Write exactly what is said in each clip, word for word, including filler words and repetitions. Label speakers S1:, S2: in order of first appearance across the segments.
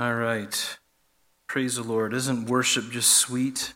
S1: All right. Praise the Lord. Isn't worship just sweet?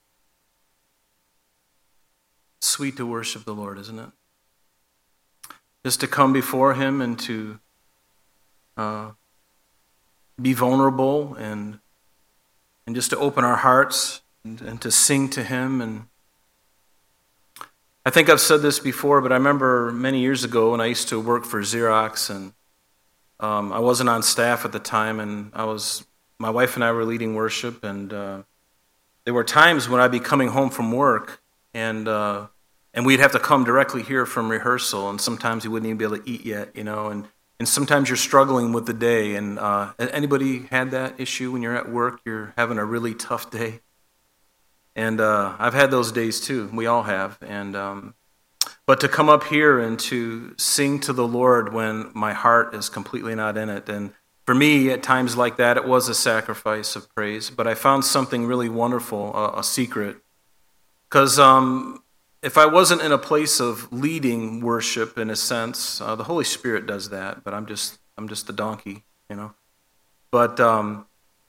S1: Sweet to worship the Lord, isn't it? Just to come before Him and to uh, be vulnerable and and just to open our hearts and, and to sing to Him. And I think I've said this before, but I remember many years ago when I used to work for Xerox, and um, I wasn't on staff at the time, and I was my wife and I were leading worship, and uh, there were times when I'd be coming home from work, and uh, and we'd have to come directly here from rehearsal, and sometimes we wouldn't even be able to eat yet, you know, and, and sometimes you're struggling with the day. And uh, anybody had that issue when you're at work? You're having a really tough day, and uh, I've had those days too. We all have, and um, but to come up here and to sing to the Lord when my heart is completely not in it, and for me, at times like that, it was a sacrifice of praise. But I found something really wonderful, a, a secret. Because um, if I wasn't in a place of leading worship, in a sense, uh, the Holy Spirit does that. But I'm just, I'm just the donkey, you know. But um,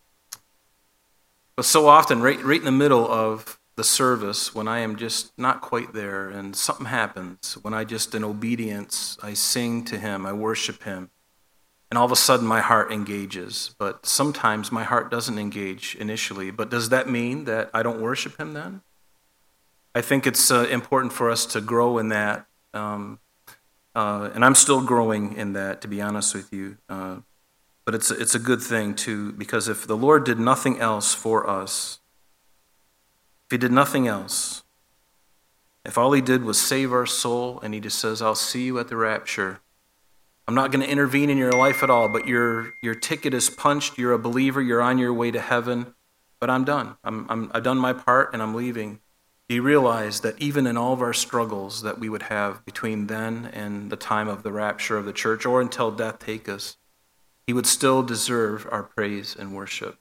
S1: but so often, right, right in the middle of the service, when I am just not quite there, and something happens, when I just, in obedience, I sing to Him, I worship Him. And all of a sudden, my heart engages. But sometimes my heart doesn't engage initially. But does that mean that I don't worship Him then? I think it's uh, important for us to grow in that. Um, uh, and I'm still growing in that, to be honest with you. Uh, but it's, it's a good thing, too, because if the Lord did nothing else for us, if He did nothing else, if all He did was save our soul, and He just says, I'll see you at the rapture, I'm not going to intervene in your life at all, but your your ticket is punched. You're a believer. You're on your way to heaven. But I'm done. I'm, I'm, I've done my part, and I'm leaving. Do you realize that even in all of our struggles that we would have between then and the time of the rapture of the church, or until death take us, He would still deserve our praise and worship?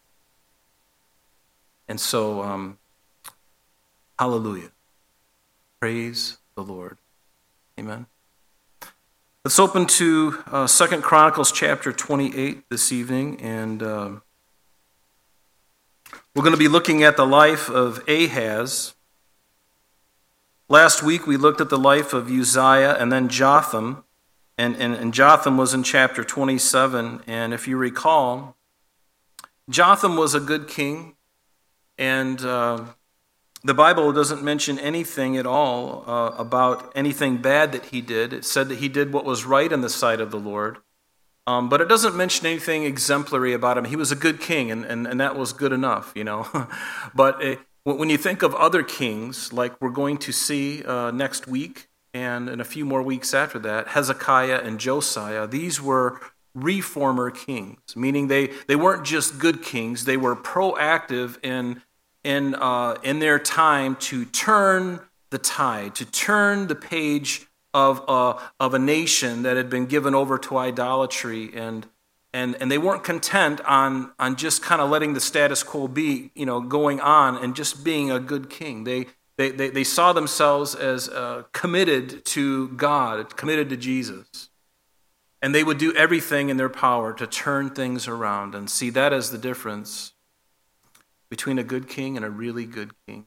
S1: And so, um, hallelujah. Praise the Lord. Amen. Let's open to uh, Second Chronicles chapter twenty-eight this evening, and uh, we're going to be looking at the life of Ahaz. Last week we looked at the life of Uzziah and then Jotham, and, and, and Jotham was in chapter twenty-seven, and if you recall, Jotham was a good king, and uh, the Bible doesn't mention anything at all uh, about anything bad that he did. It said that he did what was right in the sight of the Lord. Um, but it doesn't mention anything exemplary about him. He was a good king, and, and, and that was good enough, you know. But it, when you think of other kings, like we're going to see uh, next week and in a few more weeks after that, Hezekiah and Josiah, these were reformer kings, meaning they, they weren't just good kings, they were proactive in in uh, in their time to turn the tide, to turn the page of uh, of a nation that had been given over to idolatry, and and and they weren't content on on just kind of letting the status quo be, you know, going on and just being a good king. They they they, they saw themselves as uh, committed to God, committed to Jesus, and they would do everything in their power to turn things around. And see, that is the difference between a good king and a really good king.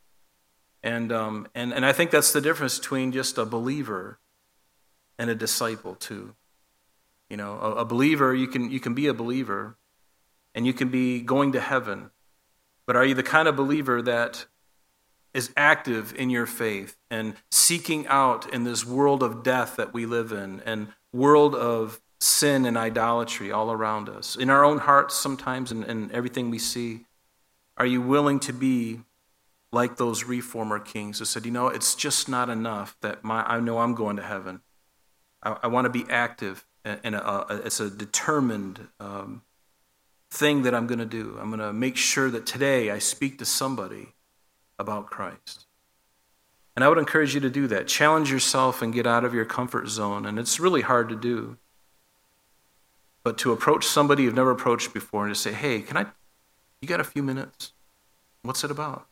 S1: And um, and and I think that's the difference between just a believer and a disciple too. You know, a, a believer, you can you can be a believer and you can be going to heaven, but are you the kind of believer that is active in your faith and seeking out in this world of death that we live in, and world of sin and idolatry all around us, in our own hearts sometimes, and, and everything we see? Are you willing to be like those reformer kings who said, you know, it's just not enough that my I know I'm going to heaven. I, I want to be active, and a, a, it's a determined um, thing that I'm going to do. I'm going to make sure that today I speak to somebody about Christ. And I would encourage you to do that. Challenge yourself and get out of your comfort zone. And it's really hard to do. But to approach somebody you've never approached before and to say, hey, can I, you got a few minutes? What's it about?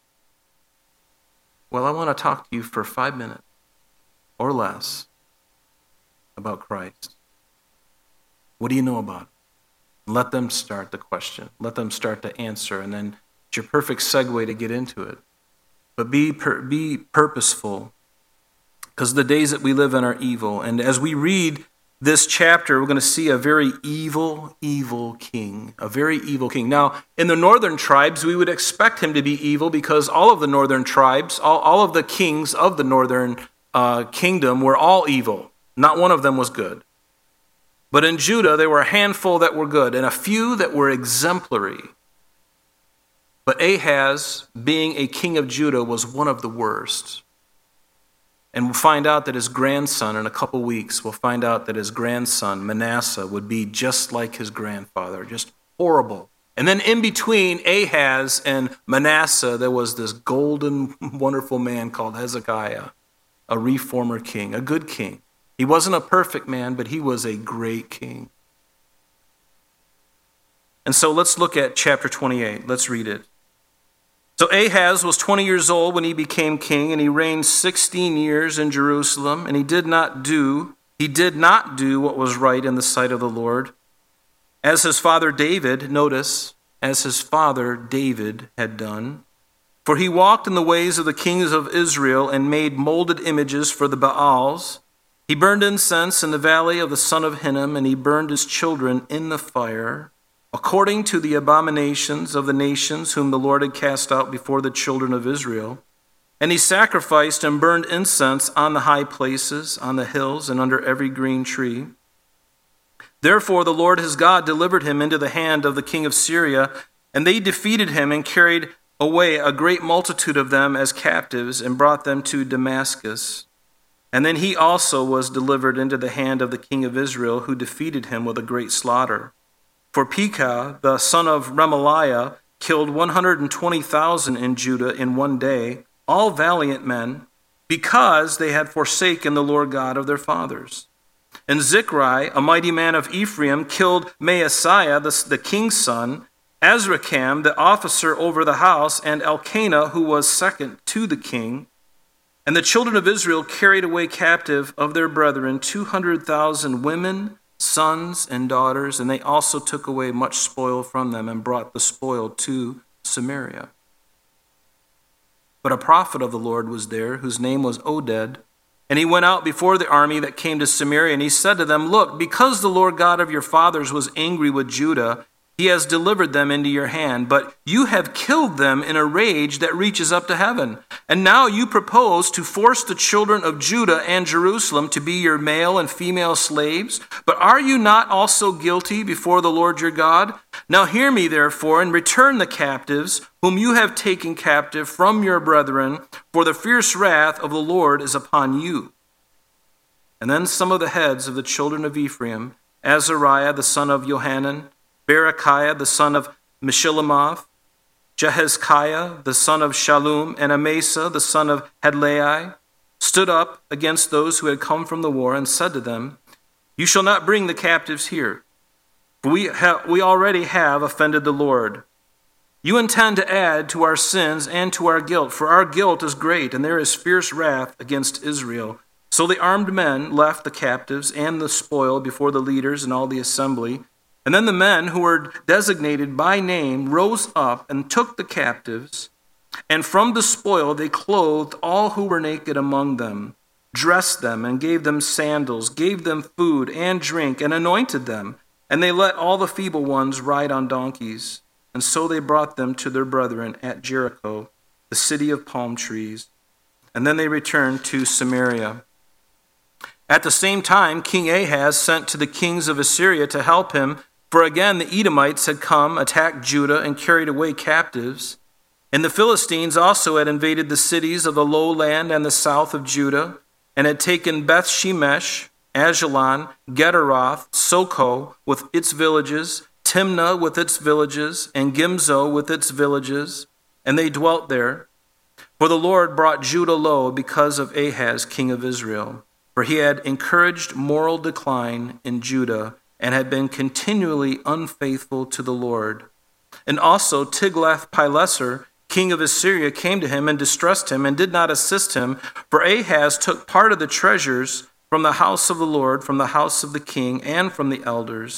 S1: Well, I want to talk to you for five minutes or less about Christ. What do you know about him? Let them start the question. Let them start to answer, and then it's your perfect segue to get into it. But be pur- be purposeful, because the days that we live in are evil. And as we read this chapter, we're going to see a very evil, evil king, a very evil king. Now, in the northern tribes, we would expect him to be evil because all of the northern tribes, all, all of the kings of the northern uh, kingdom were all evil. Not one of them was good. But in Judah, there were a handful that were good and a few that were exemplary. But Ahaz, being a king of Judah, was one of the worst. And we'll find out that his grandson, in a couple weeks, we'll find out that his grandson, Manasseh, would be just like his grandfather, just horrible. And then in between Ahaz and Manasseh, there was this golden, wonderful man called Hezekiah, a reformer king, a good king. He wasn't a perfect man, but he was a great king. And so let's look at chapter twenty-eight. Let's read it. So Ahaz was twenty years old when he became king, and he reigned sixteen years in Jerusalem, and he did not do, he did not do what was right in the sight of the Lord. As his father David, notice, as his father David had done. For he walked in the ways of the kings of Israel and made molded images for the Baals. He burned incense in the valley of the son of Hinnom, and he burned his children in the fire, according to the abominations of the nations whom the Lord had cast out before the children of Israel. And he sacrificed and burned incense on the high places, on the hills, and under every green tree. Therefore the Lord his God delivered him into the hand of the king of Syria, and they defeated him and carried away a great multitude of them as captives and brought them to Damascus. And then he also was delivered into the hand of the king of Israel, who defeated him with a great slaughter. For Pekah, the son of Remaliah, killed one hundred twenty thousand in Judah in one day, all valiant men, because they had forsaken the Lord God of their fathers. And Zichri, a mighty man of Ephraim, killed Maaseiah, the, the king's son, Azrikam, the officer over the house, and Elkanah, who was second to the king. And the children of Israel carried away captive of their brethren two hundred thousand women, sons and daughters, and they also took away much spoil from them and brought the spoil to Samaria. But a prophet of the Lord was there, whose name was Oded, and he went out before the army that came to Samaria, and he said to them, Look, because the Lord God of your fathers was angry with Judah, he has delivered them into your hand, but you have killed them in a rage that reaches up to heaven. And now you propose to force the children of Judah and Jerusalem to be your male and female slaves. But are you not also guilty before the Lord your God? Now hear me, therefore, and return the captives whom you have taken captive from your brethren, for the fierce wrath of the Lord is upon you. And then some of the heads of the children of Ephraim, Azariah the son of Johanan, Berechiah the son of Meshillemoth, Jehezkiah the son of Shallum, and Amasa the son of Hadlai, stood up against those who had come from the war and said to them, You shall not bring the captives here, for we, ha- we already have offended the Lord. You intend to add to our sins and to our guilt, for our guilt is great, and there is fierce wrath against Israel. So the armed men left the captives and the spoil before the leaders and all the assembly. And then the men who were designated by name rose up and took the captives, and from the spoil they clothed all who were naked among them, dressed them and gave them sandals, gave them food and drink, and anointed them. And they let all the feeble ones ride on donkeys. And so they brought them to their brethren at Jericho, the city of palm trees. And then they returned to Samaria. At the same time, King Ahaz sent to the kings of Assyria to help him, for again the Edomites had come, attacked Judah, and carried away captives. And the Philistines also had invaded the cities of the lowland and the south of Judah, and had taken Beth Shemesh, Ajalon, Gederoth, Soko with its villages, Timnah with its villages, and Gimzo with its villages, and they dwelt there. For the Lord brought Judah low because of Ahaz, king of Israel, for he had encouraged moral decline in Judah, and had been continually unfaithful to the Lord. And also Tiglath-Pileser, king of Assyria, came to him and distressed him and did not assist him, for Ahaz took part of the treasures from the house of the Lord, from the house of the king, and from the elders.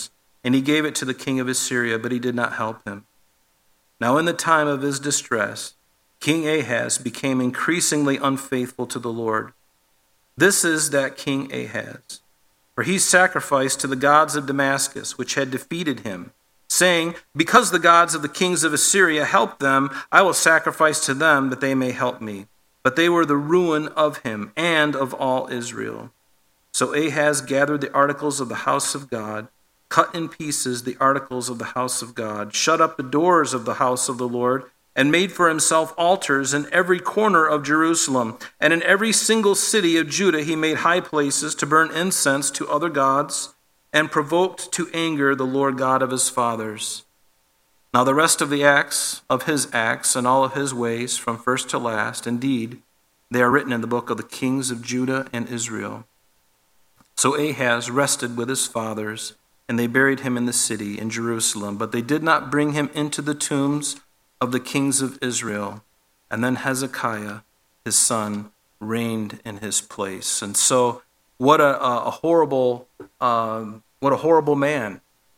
S1: and he gave it to the king of Assyria, but he did not help him. Now in the time of his distress, King Ahaz became increasingly unfaithful to the Lord. This is that King Ahaz. For he sacrificed to the gods of Damascus, which had defeated him, saying, because the gods of the kings of Assyria helped them, I will sacrifice to them that they may help me. But they were the ruin of him and of all Israel. So Ahaz gathered the articles of the house of God, cut in pieces the articles of the house of God, shut up the doors of the house of the Lord, and made for himself altars in every corner of Jerusalem. And in every single city of Judah he made high places to burn incense to other gods, and provoked to anger the Lord God of his fathers. Now the rest of the acts of his acts and all of his ways, from first to last, indeed, they are written in the book of the kings of Judah and Israel. So Ahaz rested with his fathers, and they buried him in the city in Jerusalem, but they did not bring him into the tombs of the kings of Israel. And then Hezekiah, his son, reigned in his place. And so, what a, a horrible, um, what a horrible man.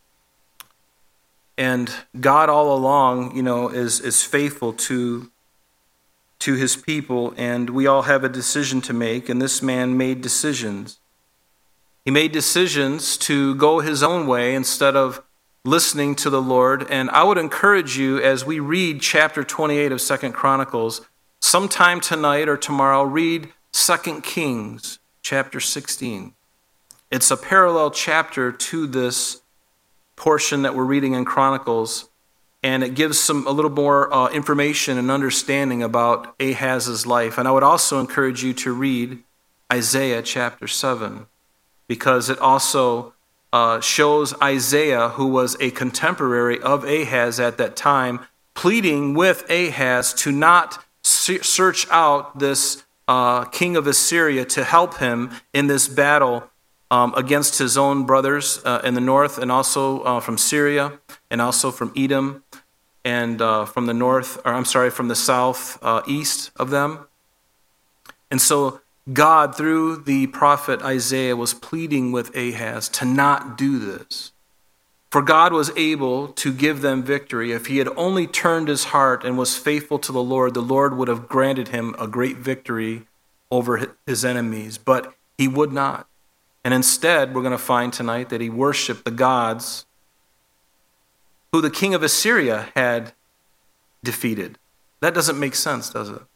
S1: And God all along, you know, is is faithful to to his people, and we all have a decision to make. And this man made decisions. He made decisions to go his own way instead of listening to the Lord. And I would encourage you, as we read chapter twenty-eight of Second Chronicles, sometime tonight or tomorrow, read Second Kings chapter sixteen. It's a parallel chapter to this portion that we're reading in Chronicles, and it gives some a little more uh, information and understanding about Ahaz's life. And I would also encourage you to read Isaiah chapter seven, because it also uh, shows Isaiah, who was a contemporary of Ahaz at that time, pleading with Ahaz to not search out this uh, king of Assyria to help him in this battle um, against his own brothers uh, in the north, and also uh, from Syria, and also from Edom, and uh, from the north, or I'm sorry, from the south, uh, east of them. And so God, through the prophet Isaiah, was pleading with Ahaz to not do this. For God was able to give them victory. If he had only turned his heart and was faithful to the Lord, the Lord would have granted him a great victory over his enemies. But he would not. And instead, we're going to find tonight that he worshiped the gods who the king of Assyria had defeated. That doesn't make sense, does it?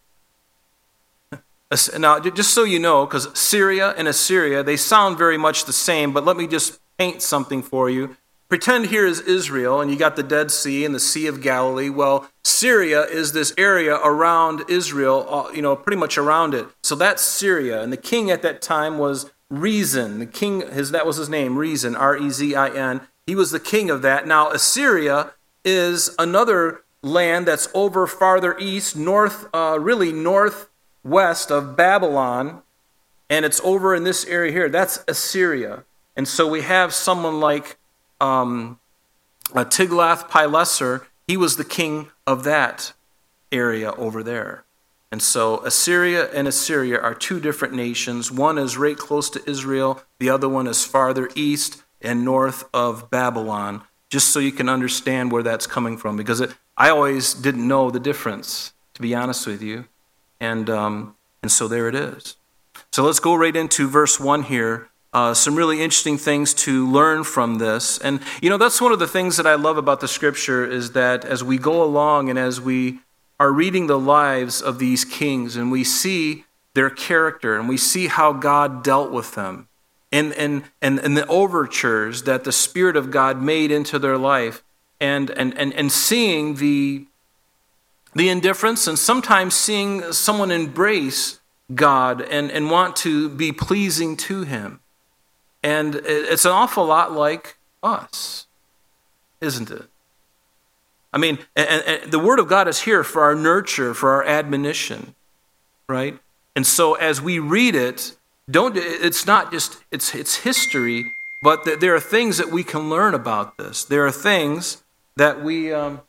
S1: Now, just so you know, because Syria and Assyria, they sound very much the same, but let me just paint something for you. Pretend here is Israel, and you got the Dead Sea and the Sea of Galilee. Well, Syria is this area around Israel, you know, pretty much around it. So that's Syria, and the king at that time was Rezin. The king, his that was his name, Rezin, R E Z I N. He was the king of that. Now, Assyria is another land that's over farther east, north, uh, really north. west of Babylon, and it's over in this area here. That's Assyria. And so we have someone like um, Tiglath-Pileser. He was the king of that area over there. And so Assyria and Assyria are two different nations. One is right close to Israel. The other one is farther east and north of Babylon, just so you can understand where that's coming from. Because it, I always didn't know the difference, to be honest with you. And um, and so there it is. So let's go right into verse one here. Uh, some really interesting things to learn from this. And, you know, that's one of the things that I love about the Scripture, is that as we go along and as we are reading the lives of these kings and we see their character and we see how God dealt with them and, and, and, and the overtures that the Spirit of God made into their life, and, and, and, and seeing the The indifference, and sometimes seeing someone embrace God and, and want to be pleasing to him. And it's an awful lot like us, isn't it? I mean, and, and the Word of God is here for our nurture, for our admonition, right? And so as we read it, don't it's not just, it's, it's history, but there are things that we can learn about this. There are things that we... Um,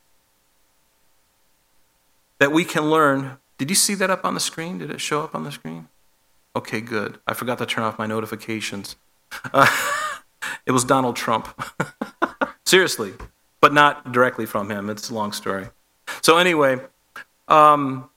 S1: that we can learn. Did you see that up on the screen? Did it show up on the screen? Okay, good. I forgot to turn off my notifications. Uh, it was Donald Trump. Seriously, but not directly from him. It's a long story. So anyway, um,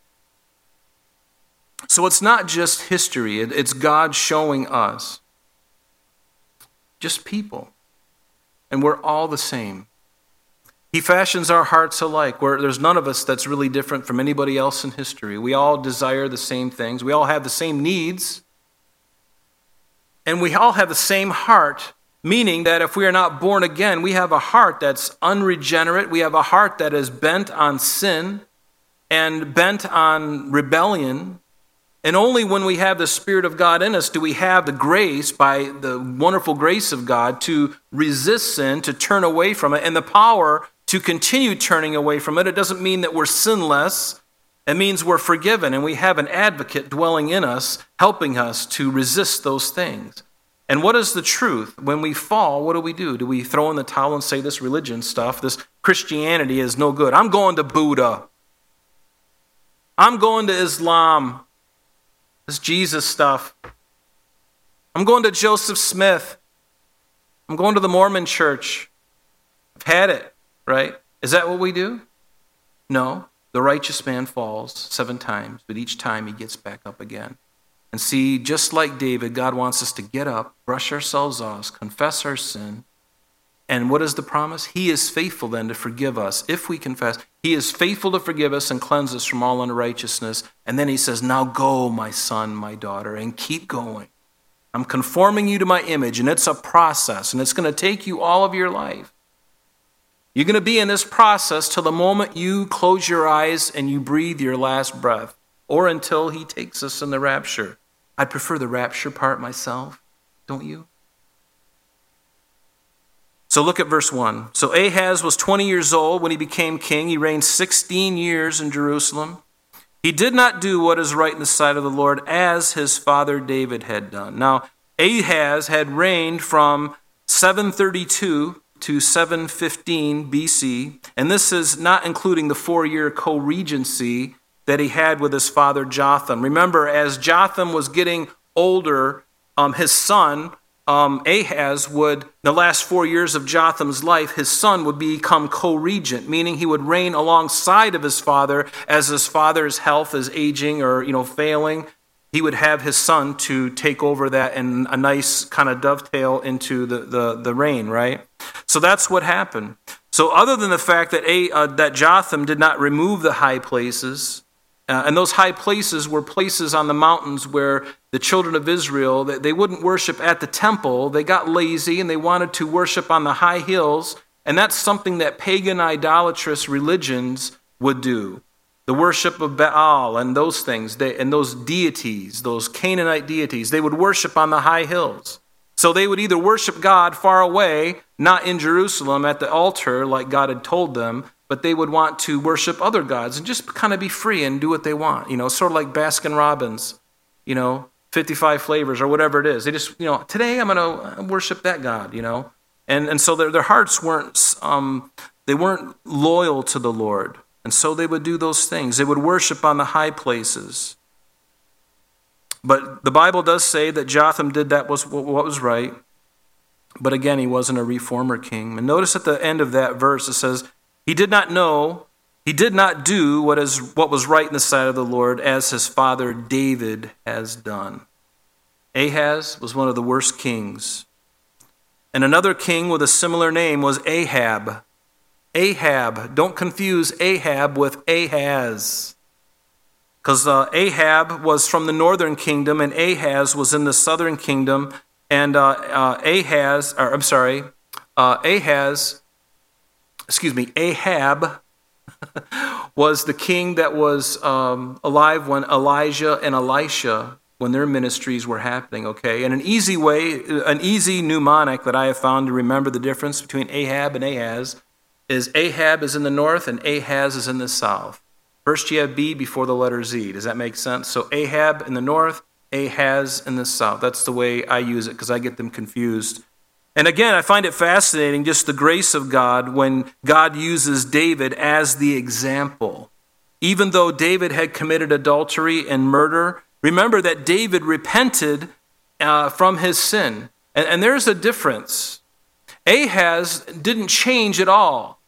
S1: so it's not just history. It, it's God showing us just people. And we're all the same. He fashions our hearts alike, where there's none of us that's really different from anybody else in history. We all desire the same things. We all have the same needs. And we all have the same heart, meaning that if we are not born again, we have a heart that's unregenerate. We have a heart that is bent on sin and bent on rebellion. And only when we have the Spirit of God in us do we have the grace, by the wonderful grace of God, to resist sin, to turn away from it, and the power to continue turning away from it. It doesn't mean that we're sinless. It means we're forgiven, and we have an advocate dwelling in us, helping us to resist those things. And what is the truth? When we fall, what do we do? Do we throw in the towel and say this religion stuff, this Christianity is no good? I'm going to Buddha. I'm going to Islam. This Jesus stuff. I'm going to Joseph Smith. I'm going to the Mormon church. I've had it, right? Is that what we do? No. The righteous man falls seven times, but each time he gets back up again. And see, just like David, God wants us to get up, brush ourselves off, confess our sin. And what is the promise? He is faithful then to forgive us if we confess. He is faithful to forgive us and cleanse us from all unrighteousness. And then he says, now go, my son, my daughter, and keep going. I'm conforming you to my image, and it's a process, and it's going to take you all of your life. You're going to be in this process till the moment you close your eyes and you breathe your last breath, or until he takes us in the rapture. I prefer the rapture part myself, don't you? So look at verse one. So Ahaz was twenty years old when he became king. He reigned sixteen years in Jerusalem. He did not do what is right in the sight of the Lord, as his father David had done. Now, Ahaz had reigned from seven thirty-two to seven fifteen B C, and this is not including the four-year co-regency that he had with his father Jotham. Remember, as Jotham was getting older, um, his son Um, Ahaz would, the last four years of Jotham's life, his son would become co-regent, meaning he would reign alongside of his father as his father's health is aging or, you know, failing. He would have his son to take over that and a nice kind of dovetail into the, the, the reign, right? So that's what happened. So other than the fact that, A, uh, that Jotham did not remove the high places, Uh, and those high places were places on the mountains where the children of Israel, they, they wouldn't worship at the temple. They got lazy and they wanted to worship on the high hills. And that's something that pagan idolatrous religions would do. The worship of Baal and those things, they, and those deities, those Canaanite deities, they would worship on the high hills. So they would either worship God far away, not in Jerusalem at the altar like God had told them, but they would want to worship other gods and just kind of be free and do what they want. You know, sort of like Baskin Robbins, you know, fifty-five flavors or whatever it is. They just, you know, today I'm going to worship that God, you know. And and so their, their hearts weren't, um, they weren't loyal to the Lord. And so they would do those things. They would worship on the high places. But the Bible does say that Jotham did that was what was right. But again, he wasn't a reformer king. And notice at the end of that verse, it says, He did not know, he did not do what is what was right in the sight of the Lord, as his father David has done. Ahaz was one of the worst kings. And another king with a similar name was Ahab. Ahab, don't confuse Ahab with Ahaz. Because uh, Ahab was from the northern kingdom and Ahaz was in the southern kingdom. And uh, uh, Ahaz, or I'm sorry, uh, Ahaz... excuse me, Ahab was the king that was um, alive when Elijah and Elisha, when their ministries were happening, okay? And an easy way, an easy mnemonic that I have found to remember the difference between Ahab and Ahaz is Ahab is in the north and Ahaz is in the south. First you have B before the letter Z. Does that make sense? So Ahab in the north, Ahaz in the south. That's the way I use it because I get them confused. And again, I find it fascinating, just the grace of God when God uses David as the example. Even though David had committed adultery and murder, remember that David repented uh, from his sin. And, and there's a difference. Ahaz didn't change at all.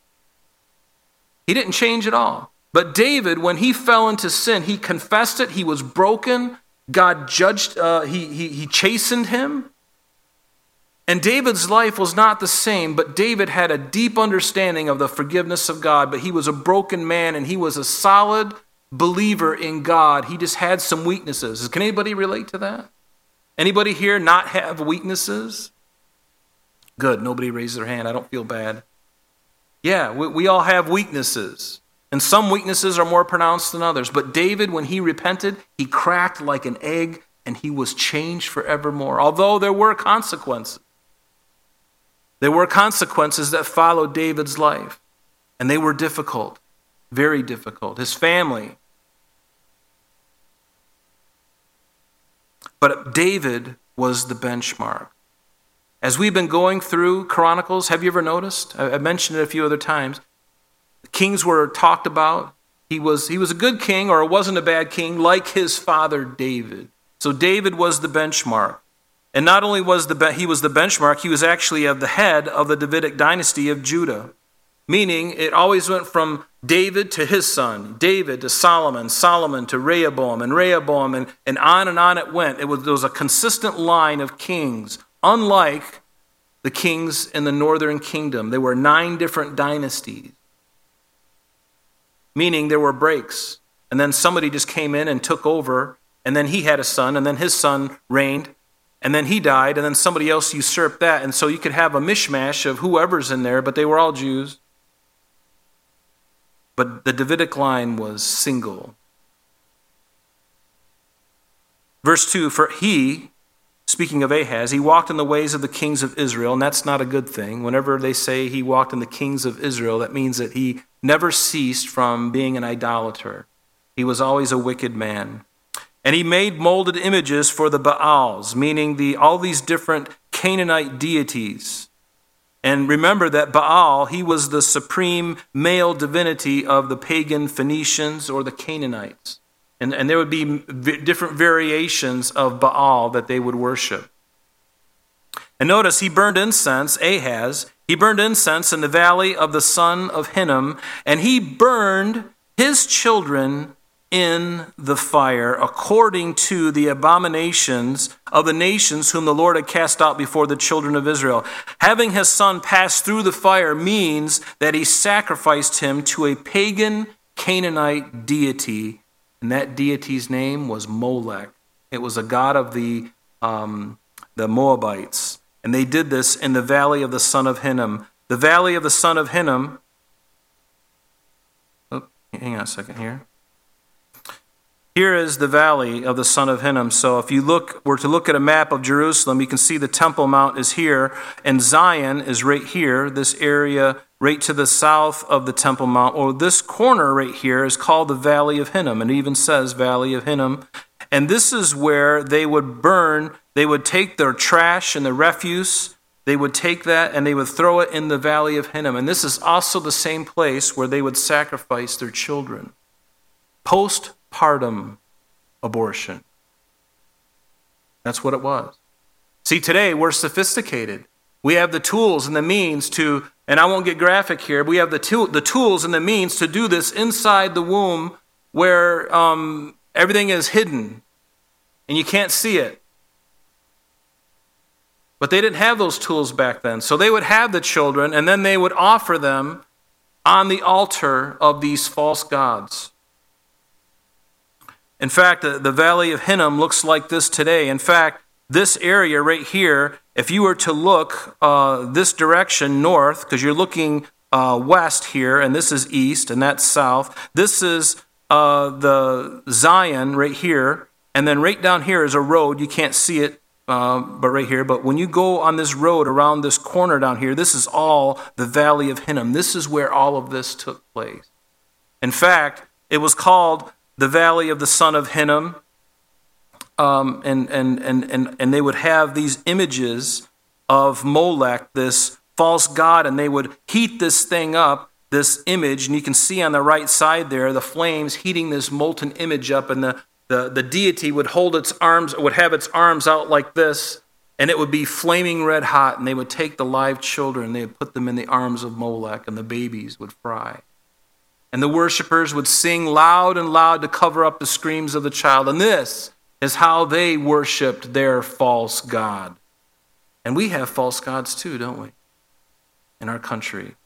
S1: He didn't change at all. But David, when he fell into sin, he confessed it. He was broken. God judged, uh, he, he, he chastened him. And David's life was not the same, but David had a deep understanding of the forgiveness of God, but he was a broken man and he was a solid believer in God. He just had some weaknesses. Can anybody relate to that? Anybody here not have weaknesses? Good, nobody raised their hand. I don't feel bad. Yeah, we, we all have weaknesses. And some weaknesses are more pronounced than others. But David, when he repented, he cracked like an egg and he was changed forevermore. Although there were consequences. There were consequences that followed David's life. And they were difficult, very difficult. His family. But David was the benchmark. As we've been going through Chronicles, have you ever noticed? I mentioned it a few other times. The kings were talked about. He was, he was a good king, or wasn't a bad king, like his father David. So David was the benchmark. And not only was the he was the benchmark, he was actually of the head of the Davidic dynasty of Judah. Meaning it always went from David to his son, David to Solomon, Solomon to Rehoboam, and Rehoboam, and, and on and on it went. It was, there was a consistent line of kings, unlike the kings in the northern kingdom. There were nine different dynasties, meaning there were breaks. And then somebody just came in and took over, and then he had a son, and then his son reigned, and then he died, and then somebody else usurped that. And so you could have a mishmash of whoever's in there, but they were all Jews. But the Davidic line was single. Verse two, for he, speaking of Ahaz, he walked in the ways of the kings of Israel, and that's not a good thing. Whenever they say he walked in the kings of Israel, that means that he never ceased from being an idolater. He was always a wicked man. And he made molded images for the Baals, meaning the all these different Canaanite deities. And remember that Baal, he was the supreme male divinity of the pagan Phoenicians or the Canaanites. And, and there would be v- different variations of Baal that they would worship. And notice he burned incense, Ahaz, he burned incense in the valley of the son of Hinnom, and he burned his children in the fire, according to the abominations of the nations whom the Lord had cast out before the children of Israel. Having his son pass through the fire means that he sacrificed him to a pagan Canaanite deity, and that deity's name was Molech. It was a god of the, um, the Moabites, and they did this in the valley of the son of Hinnom. The valley of the son of Hinnom, oh, hang on a second here. Here is the valley of the son of Hinnom. So if you look, were to look at a map of Jerusalem, you can see the Temple Mount is here, and Zion is right here, this area right to the south of the Temple Mount. Or this corner right here is called the Valley of Hinnom, and it even says Valley of Hinnom. And this is where they would burn, they would take their trash and the refuse, they would take that and they would throw it in the Valley of Hinnom. And this is also the same place where they would sacrifice their children. Postpartum abortion. That's what it was. See, today we're sophisticated. We have the tools and the means to, and I won't get graphic here, but we have the, tool, the tools and the means to do this inside the womb where um, everything is hidden and you can't see it. But they didn't have those tools back then. So they would have the children and then they would offer them on the altar of these false gods. In fact, the, the Valley of Hinnom looks like this today. In fact, this area right here, if you were to look uh, this direction north, because you're looking uh, west here, and this is east, and that's south. This is uh, the Zion right here, and then right down here is a road. You can't see it, uh, but right here. But when you go on this road around this corner down here, this is all the Valley of Hinnom. This is where all of this took place. In fact, it was called the Valley of the son of Hinnom. Um, and, and, and, and, and they would have these images of Molech, this false god, and they would heat this thing up, this image, and you can see on the right side there the flames heating this molten image up, and the, the, the deity would hold its arms, would have its arms out like this, And it would be flaming red hot, and they would take the live children, they would put them in the arms of Molech, and the babies would fry. And the worshipers would sing loud and loud to cover up the screams of the child. And this is how they worshiped their false god. And we have false gods too, don't we? In our country.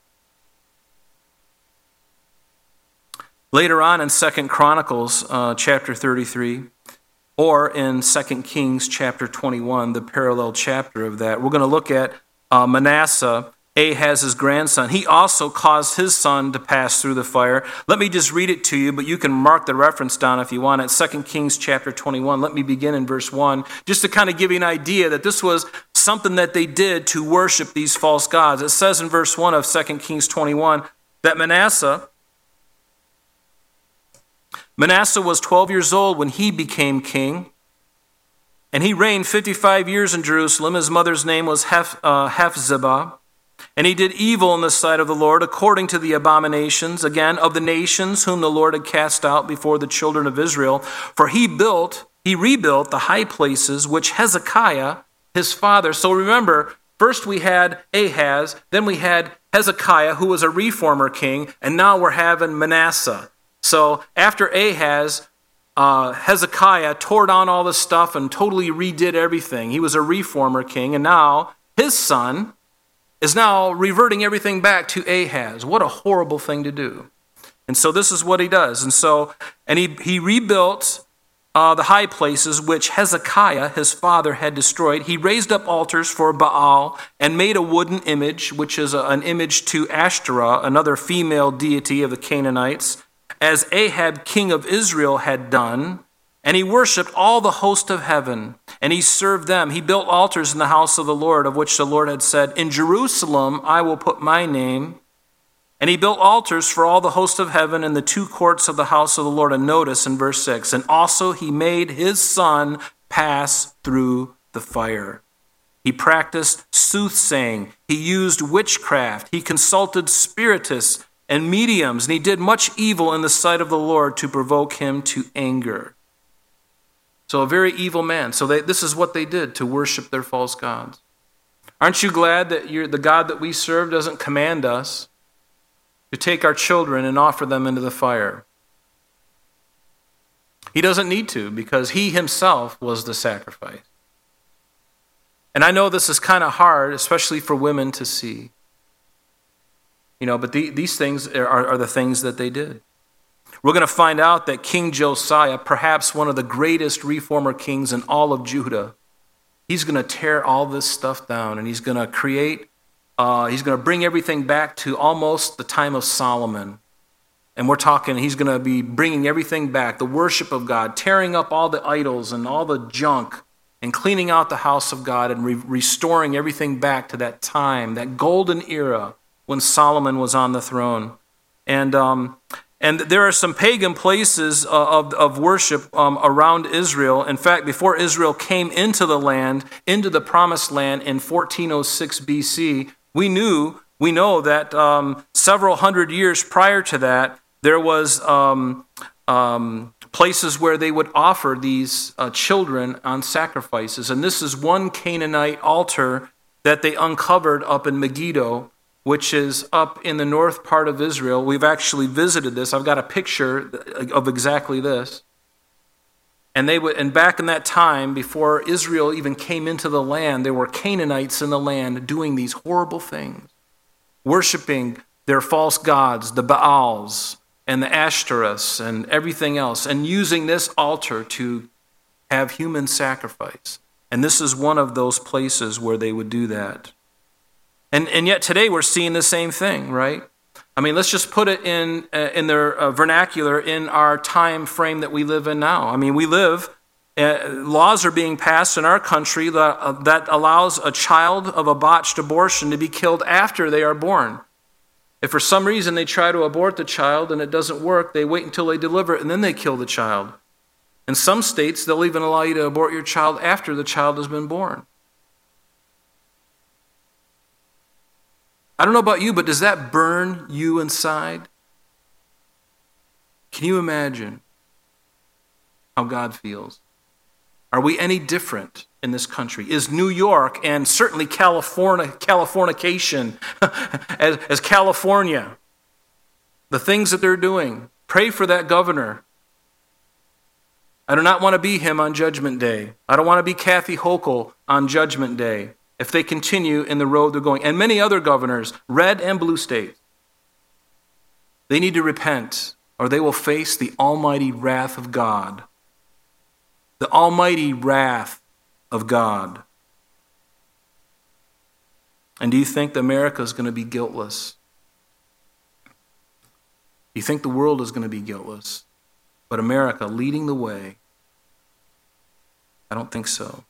S1: Later on in Second Chronicles uh, chapter thirty-three, or in Second Kings chapter twenty-one, the parallel chapter of that, we're going to look at uh, Manasseh, Ahaz's grandson. He also caused his son to pass through the fire. Let me just read it to you, but you can mark the reference down if you want. At Second Kings chapter twenty-one, let me begin in verse one, just to kind of give you an idea that this was something that they did to worship these false gods. It says in verse one of Second Kings twenty-one that Manasseh, Manasseh was twelve years old when he became king, and he reigned fifty-five years in Jerusalem. His mother's name was Heph, uh, Hephzibah. And he did evil in the sight of the Lord, according to the abominations, again, of the nations whom the Lord had cast out before the children of Israel. For he built, he rebuilt the high places which Hezekiah, his father. So remember, first we had Ahaz, then we had Hezekiah, who was a reformer king, and now we're having Manasseh. So after Ahaz, uh, Hezekiah tore down all this stuff and totally redid everything. He was a reformer king, and now his son is now reverting everything back to Ahaz. What a horrible thing to do. And so this is what he does. And so, and he, he rebuilt uh, the high places which Hezekiah, his father, had destroyed. He raised up altars for Baal and made a wooden image, which is a, an image to Ashtoreth, another female deity of the Canaanites, as Ahab, king of Israel, had done. And he worshipped all the host of heaven, and he served them. He built altars in the house of the Lord, of which the Lord had said, in Jerusalem I will put my name. And he built altars for all the host of heaven in the two courts of the house of the Lord. And notice in verse six, and also he made his son pass through the fire. He practiced soothsaying. He used witchcraft. He consulted spiritists and mediums, and he did much evil in the sight of the Lord to provoke him to anger. So a very evil man. So they, this is what they did to worship their false gods. Aren't you glad that you're, the God that we serve doesn't command us to take our children and offer them into the fire? He doesn't need to, because he himself was the sacrifice. And I know this is kind of hard, especially for women to see. You know, but the, these things are, are the things that they did. We're going to find out that King Josiah, perhaps one of the greatest reformer kings in all of Judah, he's going to tear all this stuff down, and he's going to create, uh, he's going to bring everything back to almost the time of Solomon. And we're talking, he's going to be bringing everything back, the worship of God, tearing up all the idols and all the junk, and cleaning out the house of God and re- restoring everything back to that time, that golden era when Solomon was on the throne. And um, and there are some pagan places uh, of, of worship um, around Israel. In fact, before Israel came into the land, into the promised land in fourteen oh six B C, we knew, we know that um, several hundred years prior to that, there was um, um, places where they would offer these uh, children on sacrifices. And this is one Canaanite altar that they uncovered up in Megiddo, which is up in the north part of Israel. We've actually visited this. I've got a picture of exactly this. And they would, and back in that time, before Israel even came into the land, there were Canaanites in the land doing these horrible things, worshiping their false gods, the Baals and the Ashtoreths and everything else, and using this altar to have human sacrifice. And this is one of those places where they would do that. And and yet today we're seeing the same thing, right? I mean, let's just put it in uh, in their uh, vernacular in our time frame that we live in now. I mean, we live, uh, laws are being passed in our country that, uh, that allows a child of a botched abortion to be killed after they are born. If for some reason they try to abort the child and it doesn't work, they wait until they deliver it and then they kill the child. In some states, they'll even allow you to abort your child after the child has been born. I don't know about you, but does that burn you inside? Can you imagine how God feels? Are we any different in this country? Is New York and certainly California, Californication as, as California, the things that they're doing? Pray for that governor. I do not want to be him on Judgment Day. I don't want to be Kathy Hochul on Judgment Day if they continue in the road they're going. And many other governors, red and blue states. They need to repent, or they will face the almighty wrath of God. The almighty wrath of God. And do you think that America is going to be guiltless? Do you think the world is going to be guiltless? But America leading the way? I don't think so.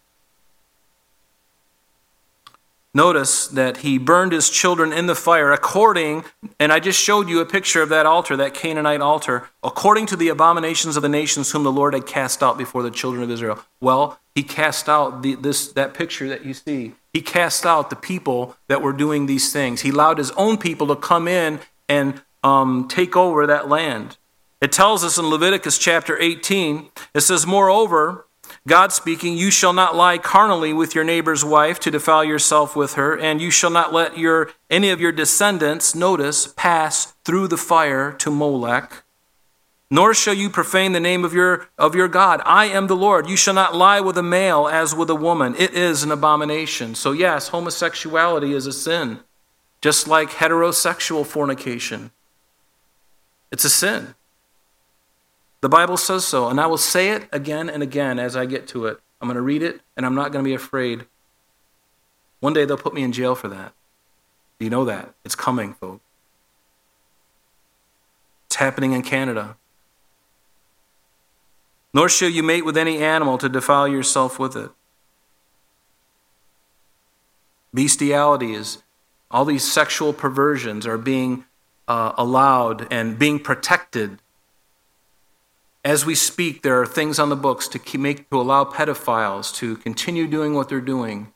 S1: Notice that he burned his children in the fire according, and I just showed you a picture of that altar, that Canaanite altar, according to the abominations of the nations whom the Lord had cast out before the children of Israel. Well, he cast out the, this that picture that you see. He cast out the people that were doing these things. He allowed his own people to come in and um, take over that land. It tells us in Leviticus chapter eighteen, it says, moreover, God speaking, you shall not lie carnally with your neighbor's wife to defile yourself with her, and you shall not let your any of your descendants, notice, pass through the fire to Molech, nor shall you profane the name of your of your God. I am the Lord. You shall not lie with a male as with a woman. It is an abomination. So yes, homosexuality is a sin, just like heterosexual fornication. It's a sin. The Bible says so, and I will say it again and again as I get to it. I'm going to read it, and I'm not going to be afraid. One day they'll put me in jail for that. You know that. It's coming, folks. It's happening in Canada. Nor shall you mate with any animal to defile yourself with it. Bestiality is, all these sexual perversions are being uh, allowed and being protected. As we speak, there are things on the books to keep, make to allow pedophiles to continue doing what they're doing.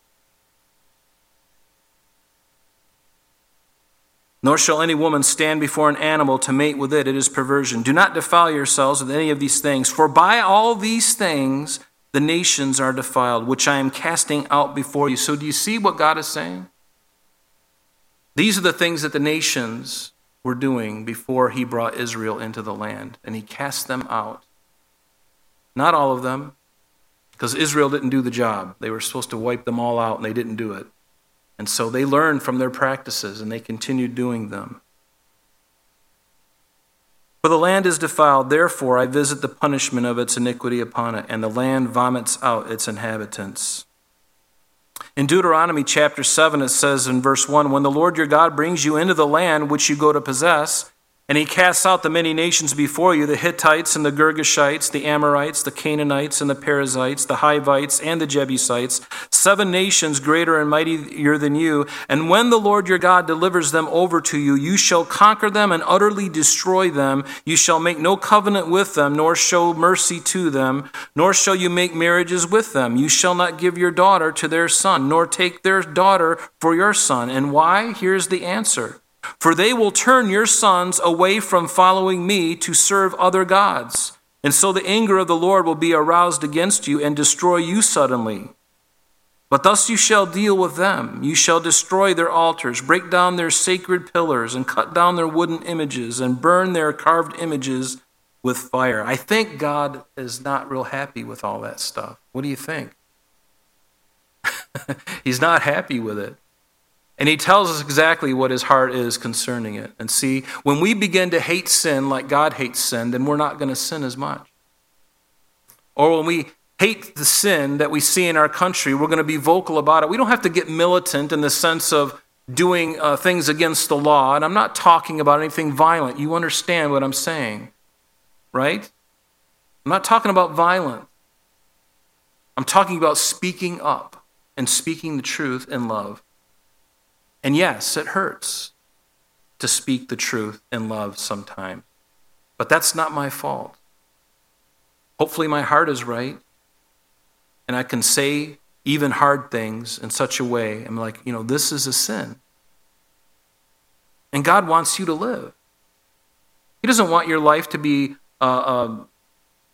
S1: Nor shall any woman stand before an animal to mate with it. It is perversion. Do not defile yourselves with any of these things, for by all these things the nations are defiled, which I am casting out before you. So do you see what God is saying? These are the things that the nations were doing before he brought Israel into the land, and he cast them out. Not all of them, because Israel didn't do the job. They were supposed to wipe them all out, and they didn't do it. And so they learned from their practices, and they continued doing them. For the land is defiled, therefore I visit the punishment of its iniquity upon it, and the land vomits out its inhabitants. In Deuteronomy chapter seven, it says in verse one, when the Lord your God brings you into the land which you go to possess, and he casts out the many nations before you, the Hittites and the Girgashites, the Amorites, the Canaanites and the Perizzites, the Hivites and the Jebusites, seven nations greater and mightier than you. And when the Lord your God delivers them over to you, you shall conquer them and utterly destroy them. You shall make no covenant with them, nor show mercy to them, nor shall you make marriages with them. You shall not give your daughter to their son, nor take their daughter for your son. And why? Here's the answer. For they will turn your sons away from following me to serve other gods. And so the anger of the Lord will be aroused against you and destroy you suddenly. But thus you shall deal with them. You shall destroy their altars, break down their sacred pillars, and cut down their wooden images, and burn their carved images with fire. I think God is not real happy with all that stuff. What do you think? He's not happy with it. And he tells us exactly what his heart is concerning it. And see, when we begin to hate sin like God hates sin, then we're not going to sin as much. Or when we hate the sin that we see in our country, we're going to be vocal about it. We don't have to get militant in the sense of doing uh, things against the law. And I'm not talking about anything violent. You understand what I'm saying, right? I'm not talking about violence. I'm talking about speaking up and speaking the truth in love. And yes, it hurts to speak the truth in love sometimes. But that's not my fault. Hopefully my heart is right. And I can say even hard things in such a way. I'm like, you know, this is a sin. And God wants you to live. He doesn't want your life to be a, a,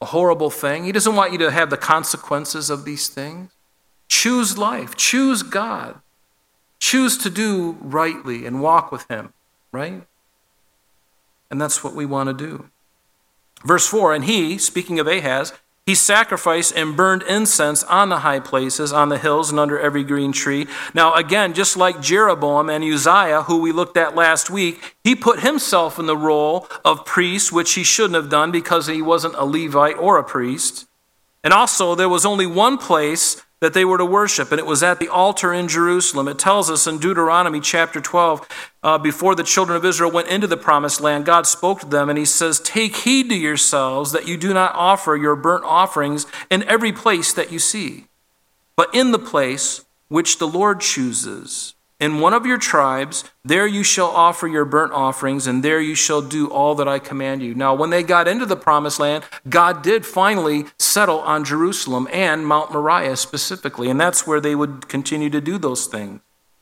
S1: a horrible thing. He doesn't want you to have the consequences of these things. Choose life. Choose God. Choose to do rightly and walk with him, right? And that's what we want to do. Verse four, and he, speaking of Ahaz, he sacrificed and burned incense on the high places, on the hills, and under every green tree. Now, again, just like Jeroboam and Uzziah, who we looked at last week, he put himself in the role of priest, which he shouldn't have done because he wasn't a Levite or a priest. And also, there was only one place that they were to worship, and it was at the altar in Jerusalem. It tells us in Deuteronomy chapter twelve, uh, before the children of Israel went into the promised land, God spoke to them, and he says, take heed to yourselves that you do not offer your burnt offerings in every place that you see, but in the place which the Lord chooses. In one of your tribes, there you shall offer your burnt offerings, and there you shall do all that I command you. Now, when they got into the promised land, God did finally settle on Jerusalem and Mount Moriah specifically, and that's where they would continue to do those things.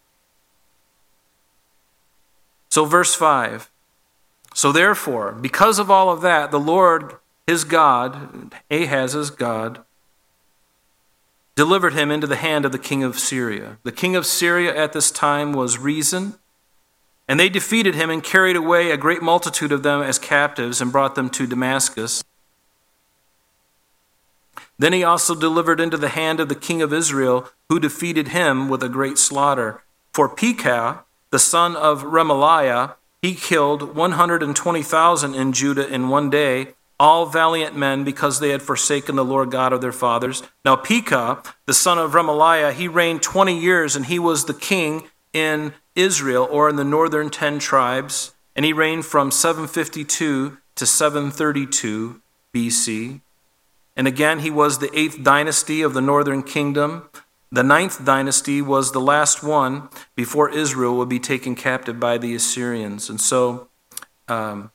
S1: So verse five, so therefore, because of all of that, the Lord, his God, Ahaz's God, delivered him into the hand of the king of Syria. The king of Syria at this time was Rezin, and they defeated him and carried away a great multitude of them as captives and brought them to Damascus. Then he also delivered into the hand of the king of Israel, who defeated him with a great slaughter. For Pekah, the son of Remaliah, he killed one hundred twenty thousand in Judah in one day, all valiant men, because they had forsaken the Lord God of their fathers. Now Pekah, the son of Remaliah, he reigned twenty years, and he was the king in Israel, or in the northern ten tribes, and he reigned from seven fifty-two to seven thirty-two B C. And again, he was the eighth dynasty of the northern kingdom. The ninth dynasty was the last one before Israel would be taken captive by the Assyrians. And so, um,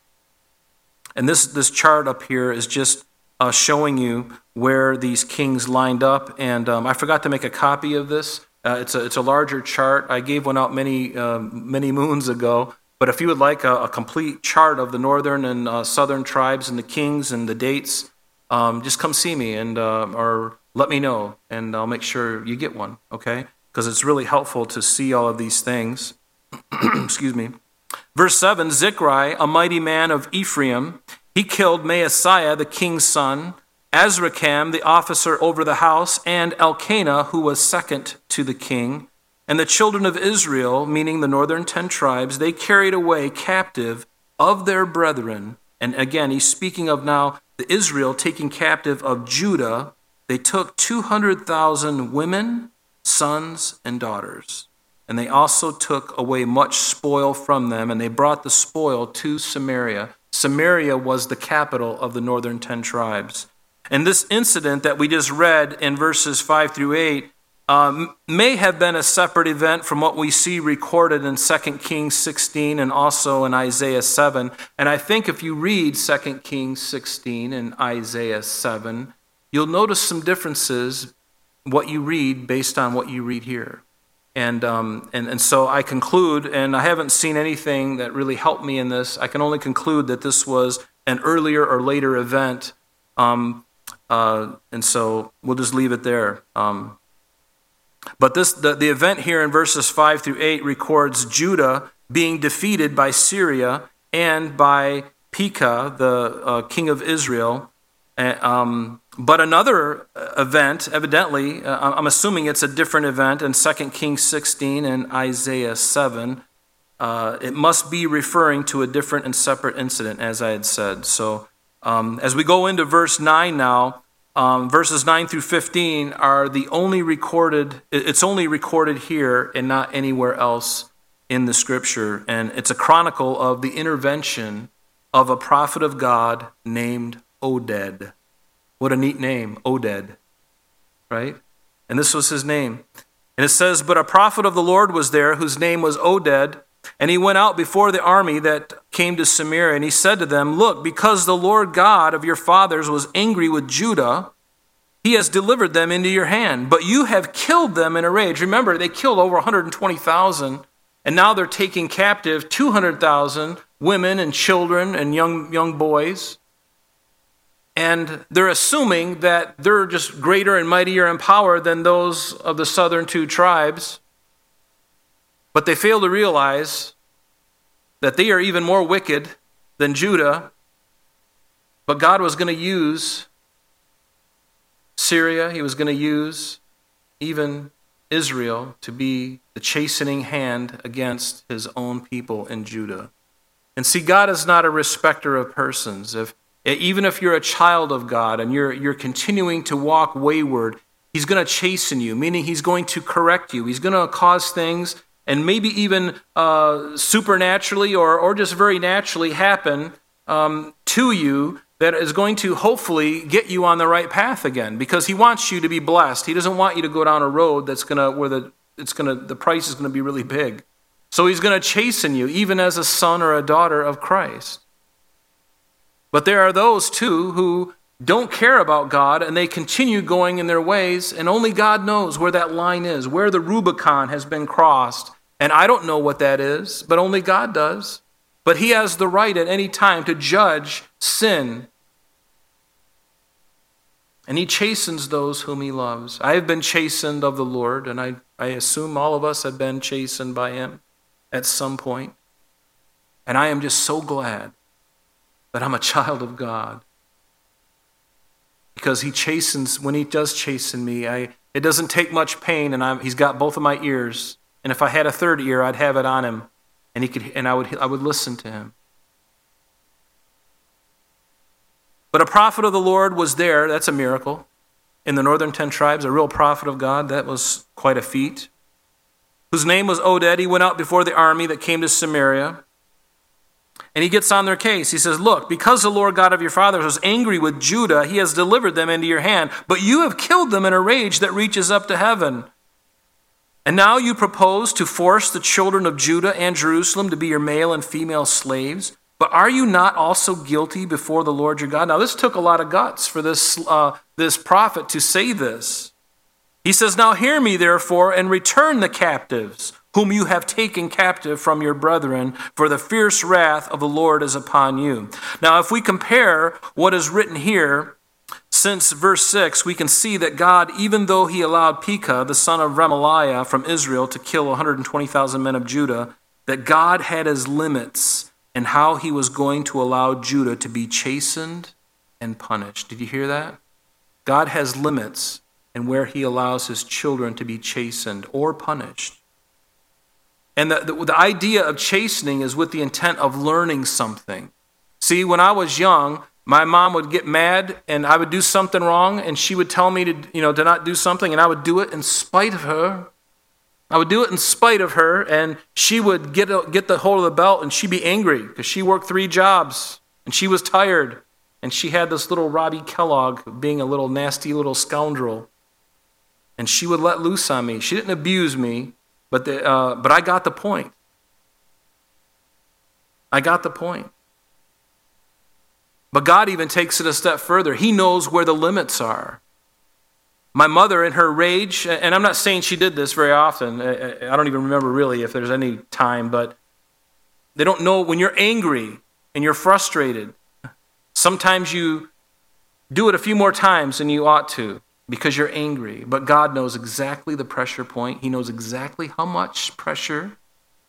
S1: and this, this chart up here is just uh, showing you where these kings lined up. And um, I forgot to make a copy of this. Uh, it's a it's a larger chart. I gave one out many uh, many moons ago. But if you would like a, a complete chart of the northern and uh, southern tribes and the kings and the dates, um, just come see me and uh, or let me know, and I'll make sure you get one. Okay, because it's really helpful to see all of these things. Excuse me. Verse seven, Zichri, a mighty man of Ephraim, he killed Maaseiah, the king's son, Azrikam, the officer over the house, and Elkanah, who was second to the king. And the children of Israel, meaning the northern ten tribes, they carried away captive of their brethren. And again, he's speaking of now the Israel taking captive of Judah. They took two hundred thousand women, sons, and daughters. And they also took away much spoil from them, and they brought the spoil to Samaria. Samaria was the capital of the northern ten tribes. And this incident that we just read in verses five through eight um, may have been a separate event from what we see recorded in Second Kings sixteen and also in Isaiah seven. And I think if you read Second Kings sixteen and Isaiah seven, you'll notice some differences what you read based on what you read here. And, um, and and so I conclude, and I haven't seen anything that really helped me in this, I can only conclude that this was an earlier or later event. Um, uh, and so we'll just leave it there. Um, but this the, the event here in verses five through eight records Judah being defeated by Syria and by Pekah, the uh, king of Israel. Uh, um, but another event, evidently, uh, I'm assuming it's a different event in Second Kings sixteen and Isaiah seven. Uh, it must be referring to a different and separate incident, as I had said. So um, as we go into verse nine now, um, verses nine through fifteen are the only recorded, it's only recorded here and not anywhere else in the scripture. And it's a chronicle of the intervention of a prophet of God named Oded. What a neat name, Oded, right? And this was his name. And it says, but a prophet of the Lord was there whose name was Oded, and he went out before the army that came to Samaria, and he said to them, look, because the Lord God of your fathers was angry with Judah, he has delivered them into your hand, but you have killed them in a rage. Remember, they killed over one hundred twenty thousand, and now they're taking captive two hundred thousand women and children and young young boys. And they're assuming that they're just greater and mightier in power than those of the southern two tribes. But they fail to realize that they are even more wicked than Judah. But God was going to use Syria, he was going to use even Israel to be the chastening hand against his own people in Judah. And see, God is not a respecter of persons. If Even if you're a child of God and you're, you're continuing to walk wayward, he's going to chasten you, meaning he's going to correct you. He's going to cause things, and maybe even uh, supernaturally or, or just very naturally happen um, to you that is going to hopefully get you on the right path again, because he wants you to be blessed. He doesn't want you to go down a road that's going to where the it's going to the price is going to be really big. So he's going to chasten you, even as a son or a daughter of Christ. But there are those, too, who don't care about God, and they continue going in their ways, and only God knows where that line is, where the Rubicon has been crossed. And I don't know what that is, but only God does. But he has the right at any time to judge sin. And he chastens those whom he loves. I have been chastened of the Lord, and I, I assume all of us have been chastened by him at some point. And I am just so glad that I'm a child of God. Because he chastens, when he does chasten me, I, it doesn't take much pain, and I'm, he's got both of my ears. And if I had a third ear, I'd have it on him, and he could, and I would, I would listen to him. But a prophet of the Lord was there, that's a miracle. In the northern ten tribes, a real prophet of God, that was quite a feat. Whose name was Oded. He went out before the army that came to Samaria. And he gets on their case. He says, look, because the Lord God of your fathers was angry with Judah, he has delivered them into your hand, but you have killed them in a rage that reaches up to heaven. And now you propose to force the children of Judah and Jerusalem to be your male and female slaves. But are you not also guilty before the Lord your God? Now this took a lot of guts for this, uh, this prophet to say this. He says, now hear me therefore, and return the captives, whom you have taken captive from your brethren, for the fierce wrath of the Lord is upon you. Now, if we compare what is written here, since verse six, we can see that God, even though he allowed Pekah, the son of Remaliah from Israel, to kill one hundred twenty thousand men of Judah, that God had his limits in how he was going to allow Judah to be chastened and punished. Did you hear that? God has limits in where he allows his children to be chastened or punished. And the, the, the idea of chastening is with the intent of learning something. See, when I was young, my mom would get mad and I would do something wrong, and she would tell me to, you know, to not do something, and I would do it in spite of her. I would do it in spite of her, and she would get, get the hold of the belt, and she'd be angry because she worked three jobs, and she was tired, and she had this little Robbie Kellogg being a little nasty little scoundrel, and she would let loose on me. She didn't abuse me, but the, uh, but I got the point. I got the point. But God even takes it a step further. He knows where the limits are. My mother, in her rage, and I'm not saying she did this very often. I don't even remember really if there's any time, but they don't know when you're angry and you're frustrated. Sometimes you do it a few more times than you ought to because you're angry. But God knows exactly the pressure point. He knows exactly how much pressure.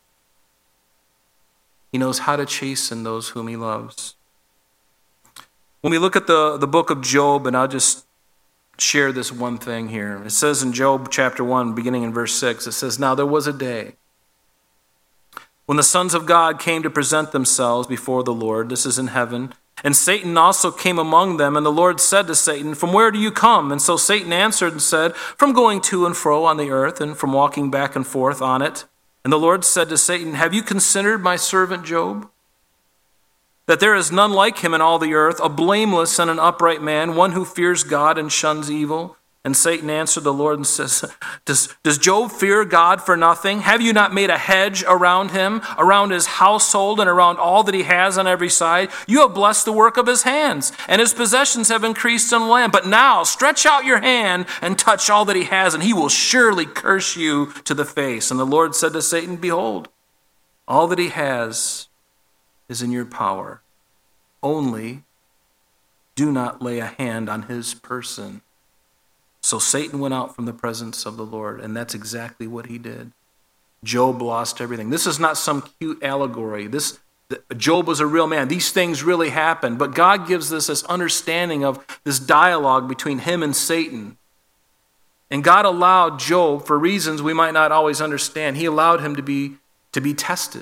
S1: He knows how to chasten those whom he loves. When we look at the, the book of Job, and I'll just share this one thing here. It says in Job chapter one, beginning in verse six, it says, now there was a day when the sons of God came to present themselves before the Lord. This is in heaven. And Satan also came among them, and the Lord said to Satan, from where do you come? And so Satan answered and said, from going to and fro on the earth, and from walking back and forth on it. And the Lord said to Satan, have you considered my servant Job? That there is none like him in all the earth, a blameless and an upright man, one who fears God and shuns evil. And Satan answered the Lord and says, does, does Job fear God for nothing? Have you not made a hedge around him, around his household, and around all that he has on every side? You have blessed the work of his hands, and his possessions have increased in the land. But now stretch out your hand and touch all that he has, and he will surely curse you to the face. And the Lord said to Satan, behold, all that he has is in your power. Only do not lay a hand on his person. So Satan went out from the presence of the Lord, and that's exactly what he did. Job lost everything. This is not some cute allegory. This Job was a real man. These things really happened. But God gives us this understanding of this dialogue between him and Satan. And God allowed Job, for reasons we might not always understand, he allowed him to be, to be tested.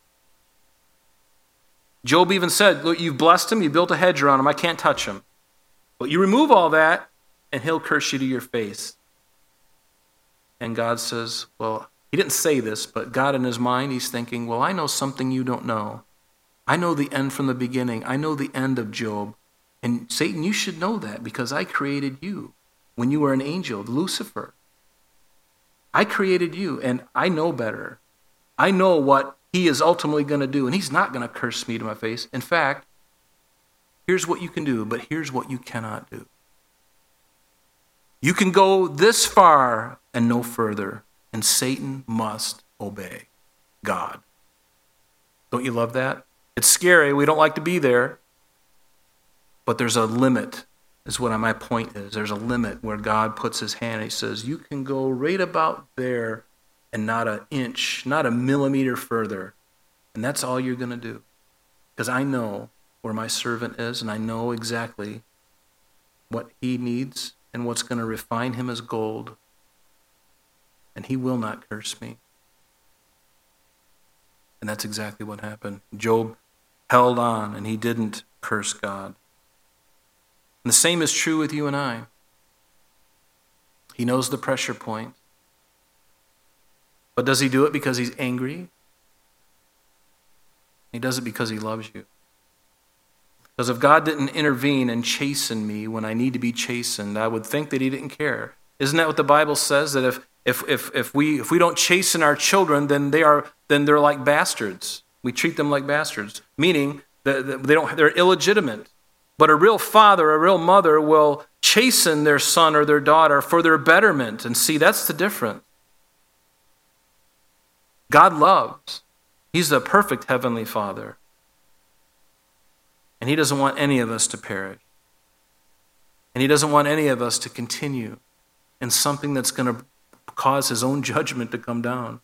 S1: Job even said, look, you've blessed him, you built a hedge around him, I can't touch him. But you remove all that, and he'll curse you to your face. And God says, well, he didn't say this, but God in his mind, he's thinking, well, I know something you don't know. I know the end from the beginning. I know the end of Job. And Satan, you should know that because I created you when you were an angel, Lucifer. I created you, and I know better. I know what he is ultimately going to do, and he's not going to curse me to my face. In fact, here's what you can do, but here's what you cannot do. You can go this far and no further, and Satan must obey God. Don't you love that? It's scary. We don't like to be there. But there's a limit, is what my point is. There's a limit where God puts his hand and he says, you can go right about there and not an inch, not a millimeter further. And that's all you're going to do. Because I know where my servant is, and I know exactly what he needs and what's going to refine him as gold. And he will not curse me. And that's exactly what happened. Job held on, and he didn't curse God. And the same is true with you and I. He knows the pressure point. But does he do it because he's angry? He does it because he loves you. Because if God didn't intervene and chasten me when I need to be chastened, I would think that he didn't care. Isn't that what the Bible says? That if if if if we if we don't chasten our children, then they are then they're like bastards. We treat them like bastards, meaning that they don't they're illegitimate. But a real father, a real mother will chasten their son or their daughter for their betterment. And see, that's the difference. God loves. He's the perfect heavenly Father. And he doesn't want any of us to perish. And he doesn't want any of us to continue in something that's going to cause his own judgment to come down.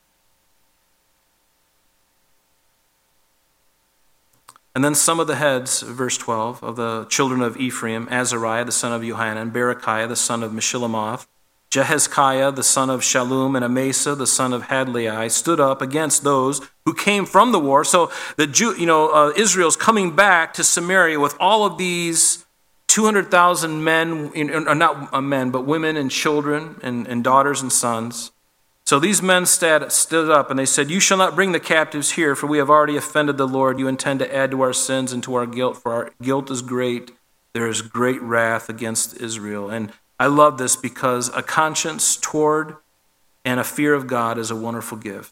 S1: And then some of the heads, verse twelve, of the children of Ephraim, Azariah, the son of Johanan, Berechiah, the son of Meshillemoth, Jehezkiah, the son of Shallum, and Amasa, the son of Hadlai, stood up against those who came from the war. So the Jew, you know, uh, Israel's coming back to Samaria with all of these two hundred thousand men, or not men, but women and children and, and daughters and sons. So these men stood, stood up and they said, you shall not bring the captives here, for we have already offended the Lord. You intend to add to our sins and to our guilt, for our guilt is great. There is great wrath against Israel. And I love this because a conscience toward and a fear of God is a wonderful gift,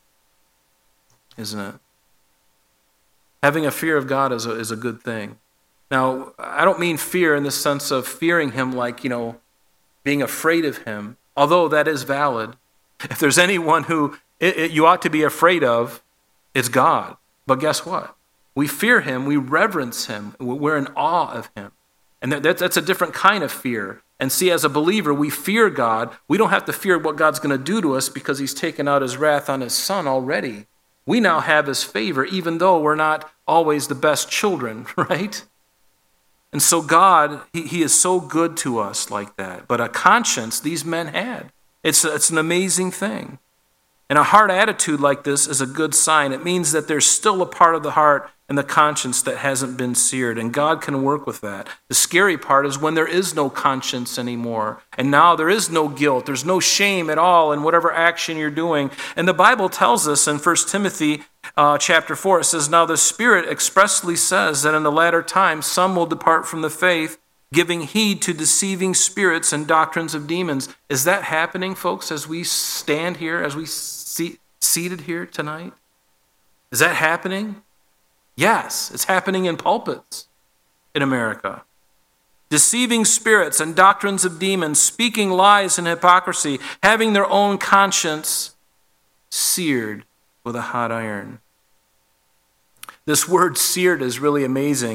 S1: isn't it? Having a fear of God is a, is a good thing. Now, I don't mean fear in the sense of fearing him like, you know, being afraid of him, although that is valid. If there's anyone who it, it, you ought to be afraid of, it's God. But guess what? We fear him, we reverence him, we're in awe of him. And that, that's a different kind of fear. And see, as a believer, we fear God. We don't have to fear what God's going to do to us because he's taken out his wrath on his son already. We now have his favor, even though we're not always the best children, right? And so God, he, he is so good to us like that. But a conscience these men had. It's, it's an amazing thing. And a heart attitude like this is a good sign. It means that there's still a part of the heart and the conscience that hasn't been seared, and God can work with that. The scary part is when there is no conscience anymore, and now there is no guilt, there's no shame at all in whatever action you're doing. And the Bible tells us in First Timothy uh, chapter four, it says, now the Spirit expressly says that in the latter times some will depart from the faith, giving heed to deceiving spirits and doctrines of demons. Is that happening, folks, as we stand here, as we see, seated here tonight? Is that happening? Yes, it's happening in pulpits in America. Deceiving spirits and doctrines of demons, speaking lies and hypocrisy, having their own conscience seared with a hot iron. This word seared is really amazing.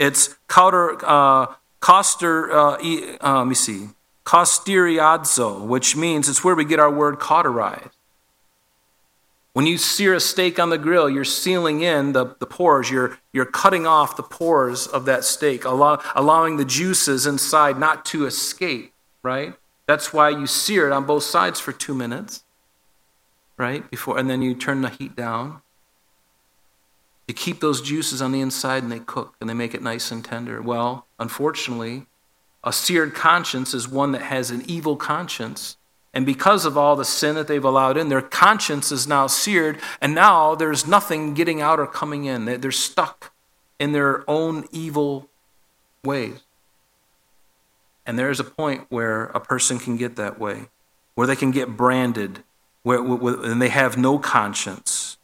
S1: It's cauter, uh, coster, uh, e- uh, let me see, costeriadzo, which means it's where we get our word cauterize. When you sear a steak on the grill, you're sealing in the, the pores. You're, you're cutting off the pores of that steak, allow, allowing the juices inside not to escape, right? That's why you sear it on both sides for two minutes, right? Before, and then you turn the heat down. You keep those juices on the inside and they cook and they make it nice and tender. Well, unfortunately, a seared conscience is one that has an evil conscience. And because of all the sin that they've allowed in, their conscience is now seared, and now there's nothing getting out or coming in. They're stuck in their own evil ways. And there's a point where a person can get that way, where they can get branded, where, where, and they have no conscience.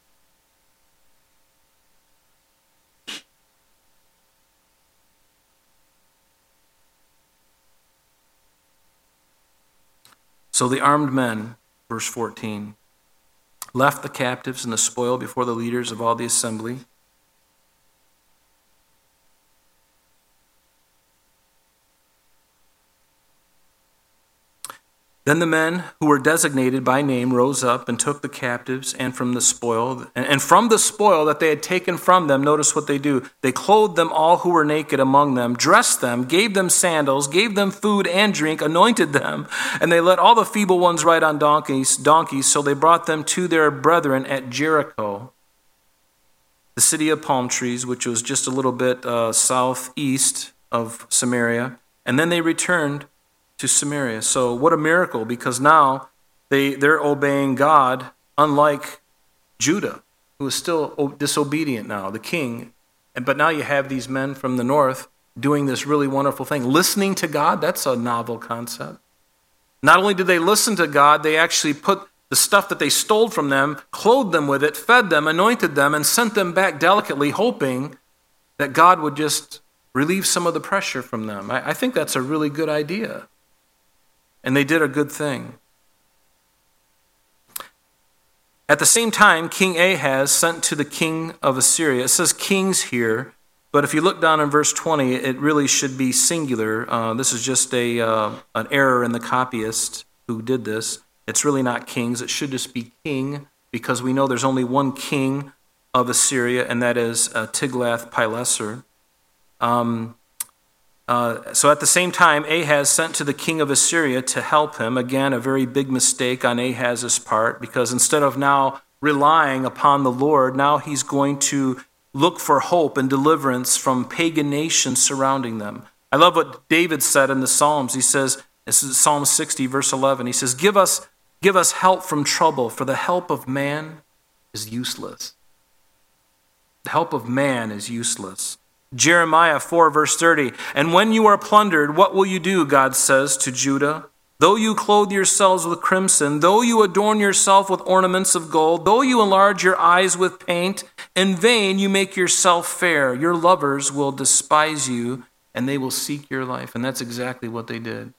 S1: So the armed men, verse fourteen, left the captives and the spoil before the leaders of all the assembly. Then the men who were designated by name rose up and took the captives and from the spoil, and from the spoil that they had taken from them, notice what they do. They clothed them all who were naked among them, dressed them, gave them sandals, gave them food and drink, anointed them, and they let all the feeble ones ride on donkeys, donkeys. So they brought them to their brethren at Jericho, the city of palm trees, which was just a little bit uh, southeast of Samaria. And then they returned to Samaria. So what a miracle, because now they, they're obeying God, unlike Judah, who is still disobedient now, the king. And But now you have these men from the north doing this really wonderful thing. Listening to God, that's a novel concept. Not only did they listen to God, they actually put the stuff that they stole from them, clothed them with it, fed them, anointed them, and sent them back delicately, hoping that God would just relieve some of the pressure from them. I, I think that's a really good idea. And they did a good thing. At the same time, King Ahaz sent to the king of Assyria. It says kings here, but if you look down in verse twenty, it really should be singular. Uh, this is just a uh, an error in the copyist who did this. It's really not kings. It should just be king, because we know there's only one king of Assyria, and that is uh, Tiglath-Pileser. Um Uh, so at the same time, Ahaz sent to the king of Assyria to help him. Again, a very big mistake on Ahaz's part, because instead of now relying upon the Lord, now he's going to look for hope and deliverance from pagan nations surrounding them. I love what David said in the Psalms. He says, this is Psalm sixty, verse eleven. He says, give us, give us help from trouble, for the help of man is useless. The help of man is useless. Jeremiah four, verse thirty, and when you are plundered, what will you do, God says to Judah? Though you clothe yourselves with crimson, though you adorn yourself with ornaments of gold, though you enlarge your eyes with paint, in vain you make yourself fair. Your lovers will despise you, and they will seek your life. And that's exactly what they did.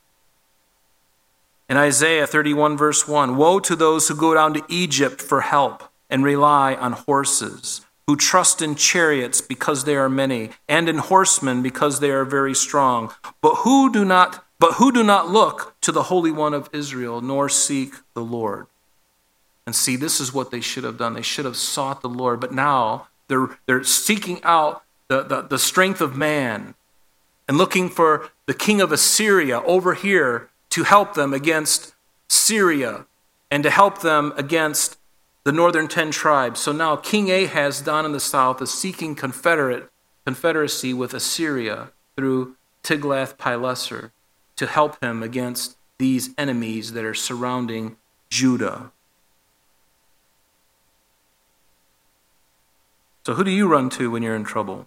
S1: In Isaiah thirty-one, verse one, woe to those who go down to Egypt for help and rely on horses, who trust in chariots because they are many, and in horsemen because they are very strong, but who do not but who do not look to the Holy One of Israel, nor seek the Lord. And see, this is what they should have done. They should have sought the Lord, but now they're they're seeking out the, the, the strength of man and looking for the king of Assyria over here to help them against Syria and to help them against the northern ten tribes. So now King Ahaz down in the south is seeking confederate confederacy with Assyria through Tiglath-Pileser to help him against these enemies that are surrounding Judah. So who do you run to when you're in trouble?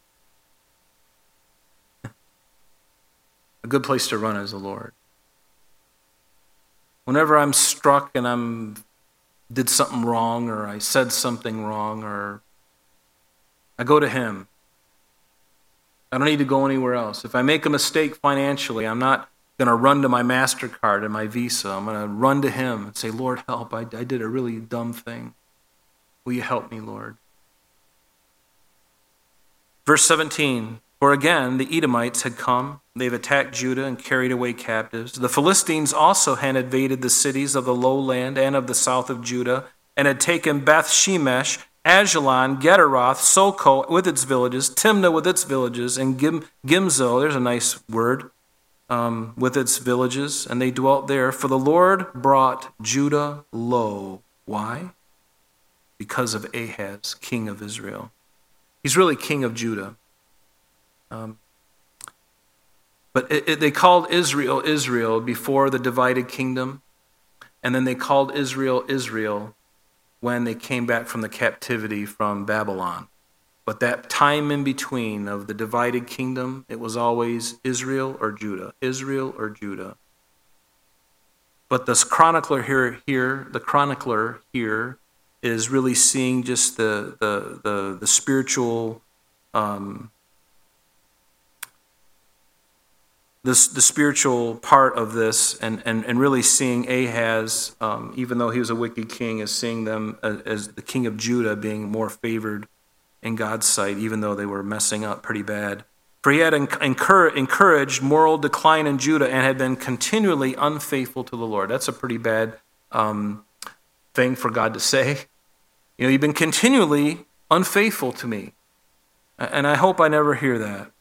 S1: A good place to run is the Lord. Whenever I'm struck and I'm did something wrong, or I said something wrong, or I go to him. I don't need to go anywhere else. If I make a mistake financially, I'm not going to run to my MasterCard and my Visa. I'm going to run to him and say, Lord, help. I, I did a really dumb thing. Will you help me, Lord? Verse seventeen, for again the Edomites had come. They've attacked Judah and carried away captives. The Philistines also had invaded the cities of the lowland and of the south of Judah, and had taken Beth Shemesh, Ajalon, Gederoth, Soko with its villages, Timnah with its villages, and Gim- Gimzo, there's a nice word, um, with its villages, and they dwelt there. For the Lord brought Judah low. Why? Because of Ahaz, king of Israel. He's really king of Judah. Um, but it, it, they called Israel, Israel before the divided kingdom, and then they called Israel, Israel when they came back from the captivity from Babylon. But that time in between of the divided kingdom, it was always Israel or Judah, Israel or Judah. But this chronicler here, here the chronicler here is really seeing just the the the, the spiritual um, This, the spiritual part of this, and, and, and really seeing Ahaz, um, even though he was a wicked king, as seeing them as, as the king of Judah being more favored in God's sight, even though they were messing up pretty bad. For he had encouraged, encouraged moral decline in Judah and had been continually unfaithful to the Lord. That's a pretty bad um, thing for God to say. You know, you've been continually unfaithful to me. And I hope I never hear that.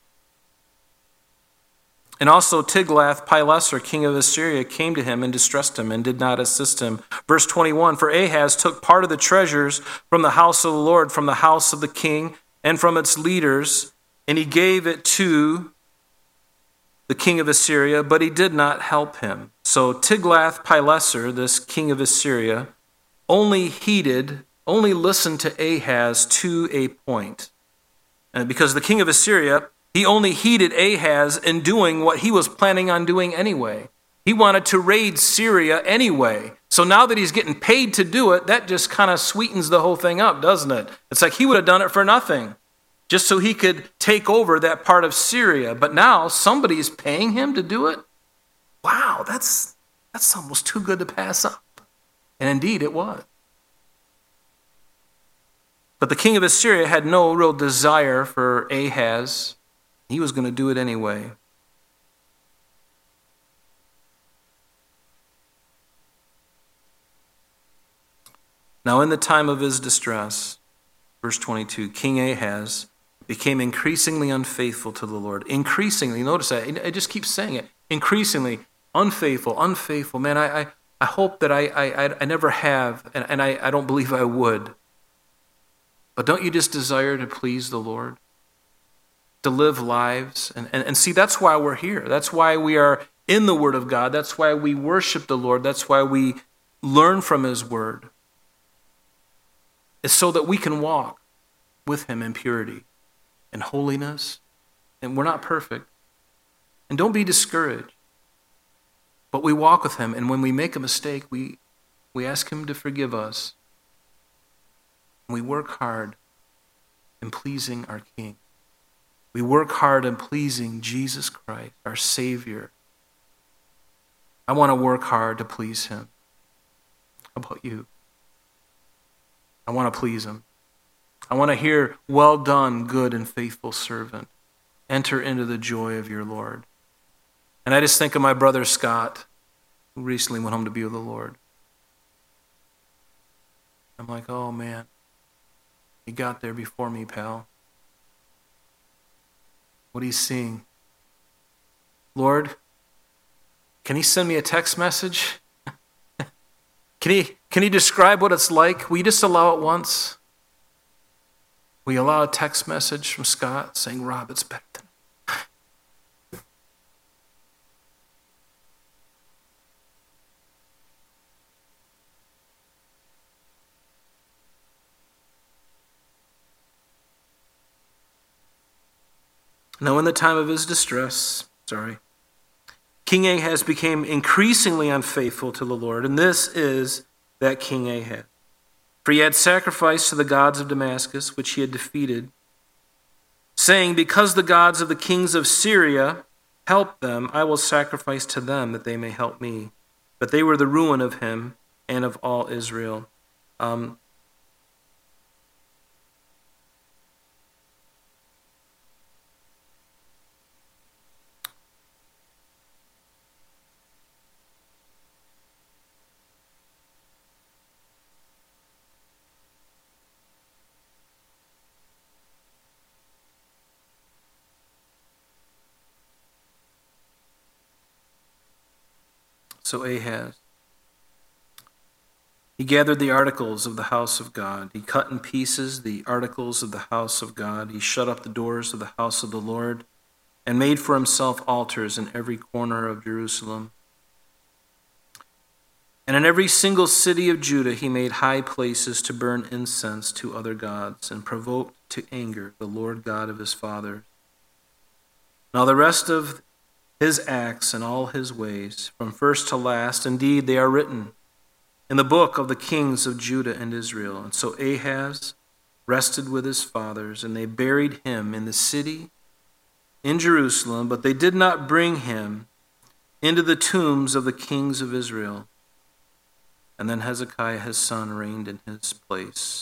S1: And also Tiglath-Pileser, king of Assyria, came to him and distressed him and did not assist him. Verse twenty-one, for Ahaz took part of the treasures from the house of the Lord, from the house of the king, and from its leaders, and he gave it to the king of Assyria, but he did not help him. So Tiglath-Pileser, this king of Assyria, only heeded, only listened to Ahaz to a point. And because the king of Assyria, he only heeded Ahaz in doing what he was planning on doing anyway. He wanted to raid Syria anyway. So now that he's getting paid to do it, that just kind of sweetens the whole thing up, doesn't it? It's like he would have done it for nothing, just so he could take over that part of Syria. But now somebody's paying him to do it? Wow, that's, that's almost too good to pass up. And indeed it was. But the king of Assyria had no real desire for Ahaz. He was going to do it anyway. Now in the time of his distress, verse twenty-two, King Ahaz became increasingly unfaithful to the Lord. Increasingly, notice that, I just keep saying it. Increasingly unfaithful, unfaithful. Man, I I, I hope that I, I, I never have, and, and I, I don't believe I would. But don't you just desire to please the Lord? To live lives. And, and, and see, that's why we're here. That's why we are in the Word of God. That's why we worship the Lord. That's why we learn from His Word. It's so that we can walk with Him in purity and holiness. And we're not perfect. And don't be discouraged. But we walk with Him. And when we make a mistake, we, we ask Him to forgive us. And we work hard in pleasing our King. We work hard in pleasing Jesus Christ, our Savior. I want to work hard to please Him. How about you? I want to please Him. I want to hear, well done, good and faithful servant. Enter into the joy of your Lord. And I just think of my brother Scott, who recently went home to be with the Lord. I'm like, oh man, he got there before me, pal. What he's seeing. Lord, can he send me a text message? Can he, can he describe what it's like? Will you just allow it once? Will you allow a text message from Scott saying, Rob, it's better than Now, in the time of his distress, sorry, King Ahaz became increasingly unfaithful to the Lord, and this is that King Ahaz. For he had sacrificed to the gods of Damascus, which he had defeated, saying, because the gods of the kings of Syria help them, I will sacrifice to them that they may help me. But they were the ruin of him and of all Israel. Um, So Ahaz, he gathered the articles of the house of God. He cut in pieces the articles of the house of God. He shut up the doors of the house of the Lord and made for himself altars in every corner of Jerusalem. And in every single city of Judah he made high places to burn incense to other gods and provoked to anger the Lord God of his fathers. Now the rest of his acts and all his ways, from first to last, indeed they are written in the book of the kings of Judah and Israel. And so Ahaz rested with his fathers, and they buried him in the city in Jerusalem, but they did not bring him into the tombs of the kings of Israel. And then Hezekiah, his son, reigned in his place.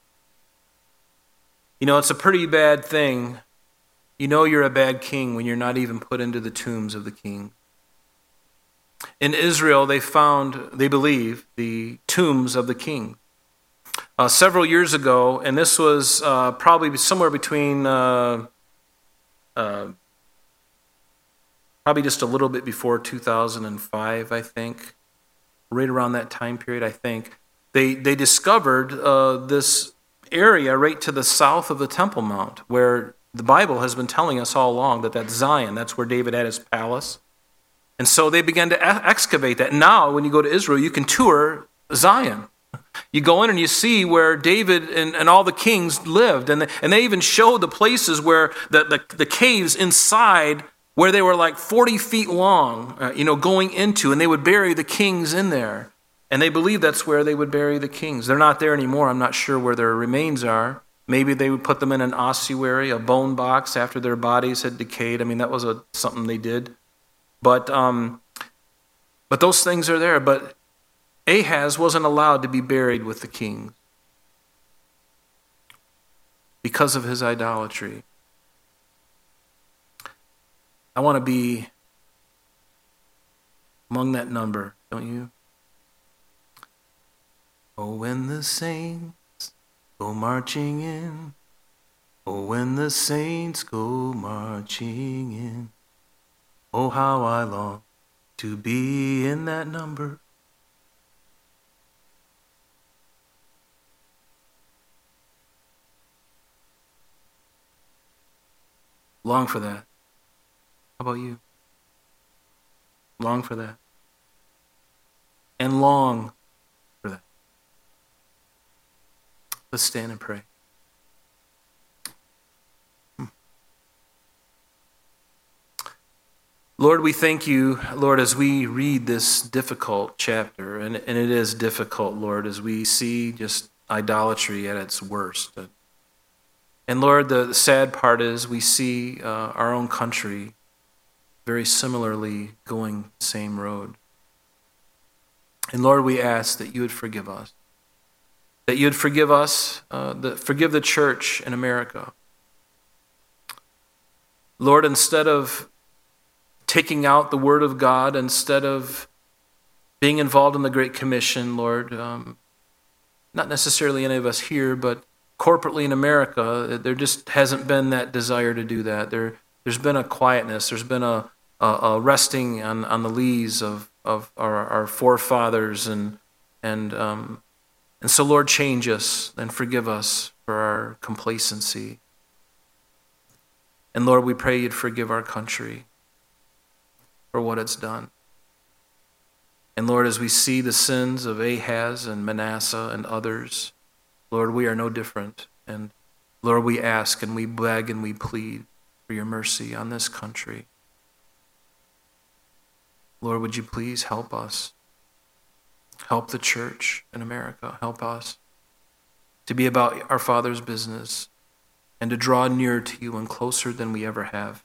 S1: You know, it's a pretty bad thing. You know you're a bad king when you're not even put into the tombs of the king. In Israel, they found, they believe, the tombs of the king. Uh, several years ago, and this was uh, probably somewhere between, uh, uh, probably just a little bit before two thousand five, I think. Right around that time period, I think, they they discovered uh, this area right to the south of the Temple Mount, where the Bible has been telling us all along that that's Zion. That's where David had his palace. And so they began to excavate that. Now, when you go to Israel, you can tour Zion. You go in and you see where David and, and all the kings lived. And they, and they even showed the places where the, the, the caves inside where they were like forty feet long, uh, you know, going into, and they would bury the kings in there. And they believe that's where they would bury the kings. They're not there anymore. I'm not sure where their remains are. Maybe they would put them in an ossuary, a bone box, after their bodies had decayed. I mean, that was a, something they did. But, um, but those things are there. But Ahaz wasn't allowed to be buried with the kings because of his idolatry. I want to be among that number, don't you? Oh, when the saints go marching in. Oh, when the saints go marching in. Oh, how I long to be in that number. Long for that. How about you? Long for that. And long for that. Let's stand and pray. Hmm. Lord, we thank you, Lord, as we read this difficult chapter, and, and it is difficult, Lord, as we see just idolatry at its worst. And Lord, the sad part is we see uh, our own country very similarly going the same road. And Lord, we ask that you would forgive us. That you would forgive us, uh, the, forgive the church in America. Lord, instead of taking out the word of God, instead of being involved in the Great Commission, Lord, um, not necessarily any of us here, but corporately in America, there just hasn't been that desire to do that. There, there's been a quietness. There's been a, a, a resting on, on the lees of, of our, our forefathers. And and um, and so, Lord, change us and forgive us for our complacency. And Lord, we pray you'd forgive our country for what it's done. And Lord, as we see the sins of Ahaz and Manasseh and others, Lord, we are no different. And Lord, we ask and we beg and we plead for your mercy on this country. Lord, would you please help us? Help the church in America. Help us to be about our Father's business and to draw near to you and closer than we ever have.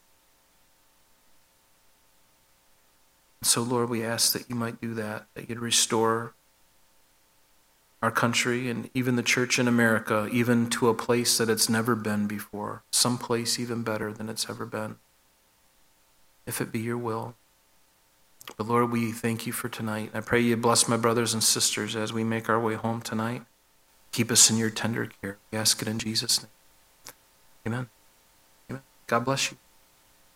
S1: So, Lord, we ask that you might do that, that you'd restore our country and even the church in America, even to a place that it's never been before, some place even better than it's ever been, if it be your will. But Lord, we thank you for tonight. I pray you bless my brothers and sisters as we make our way home tonight. Keep us in your tender care. We ask it in Jesus' name. Amen. Amen. God bless you.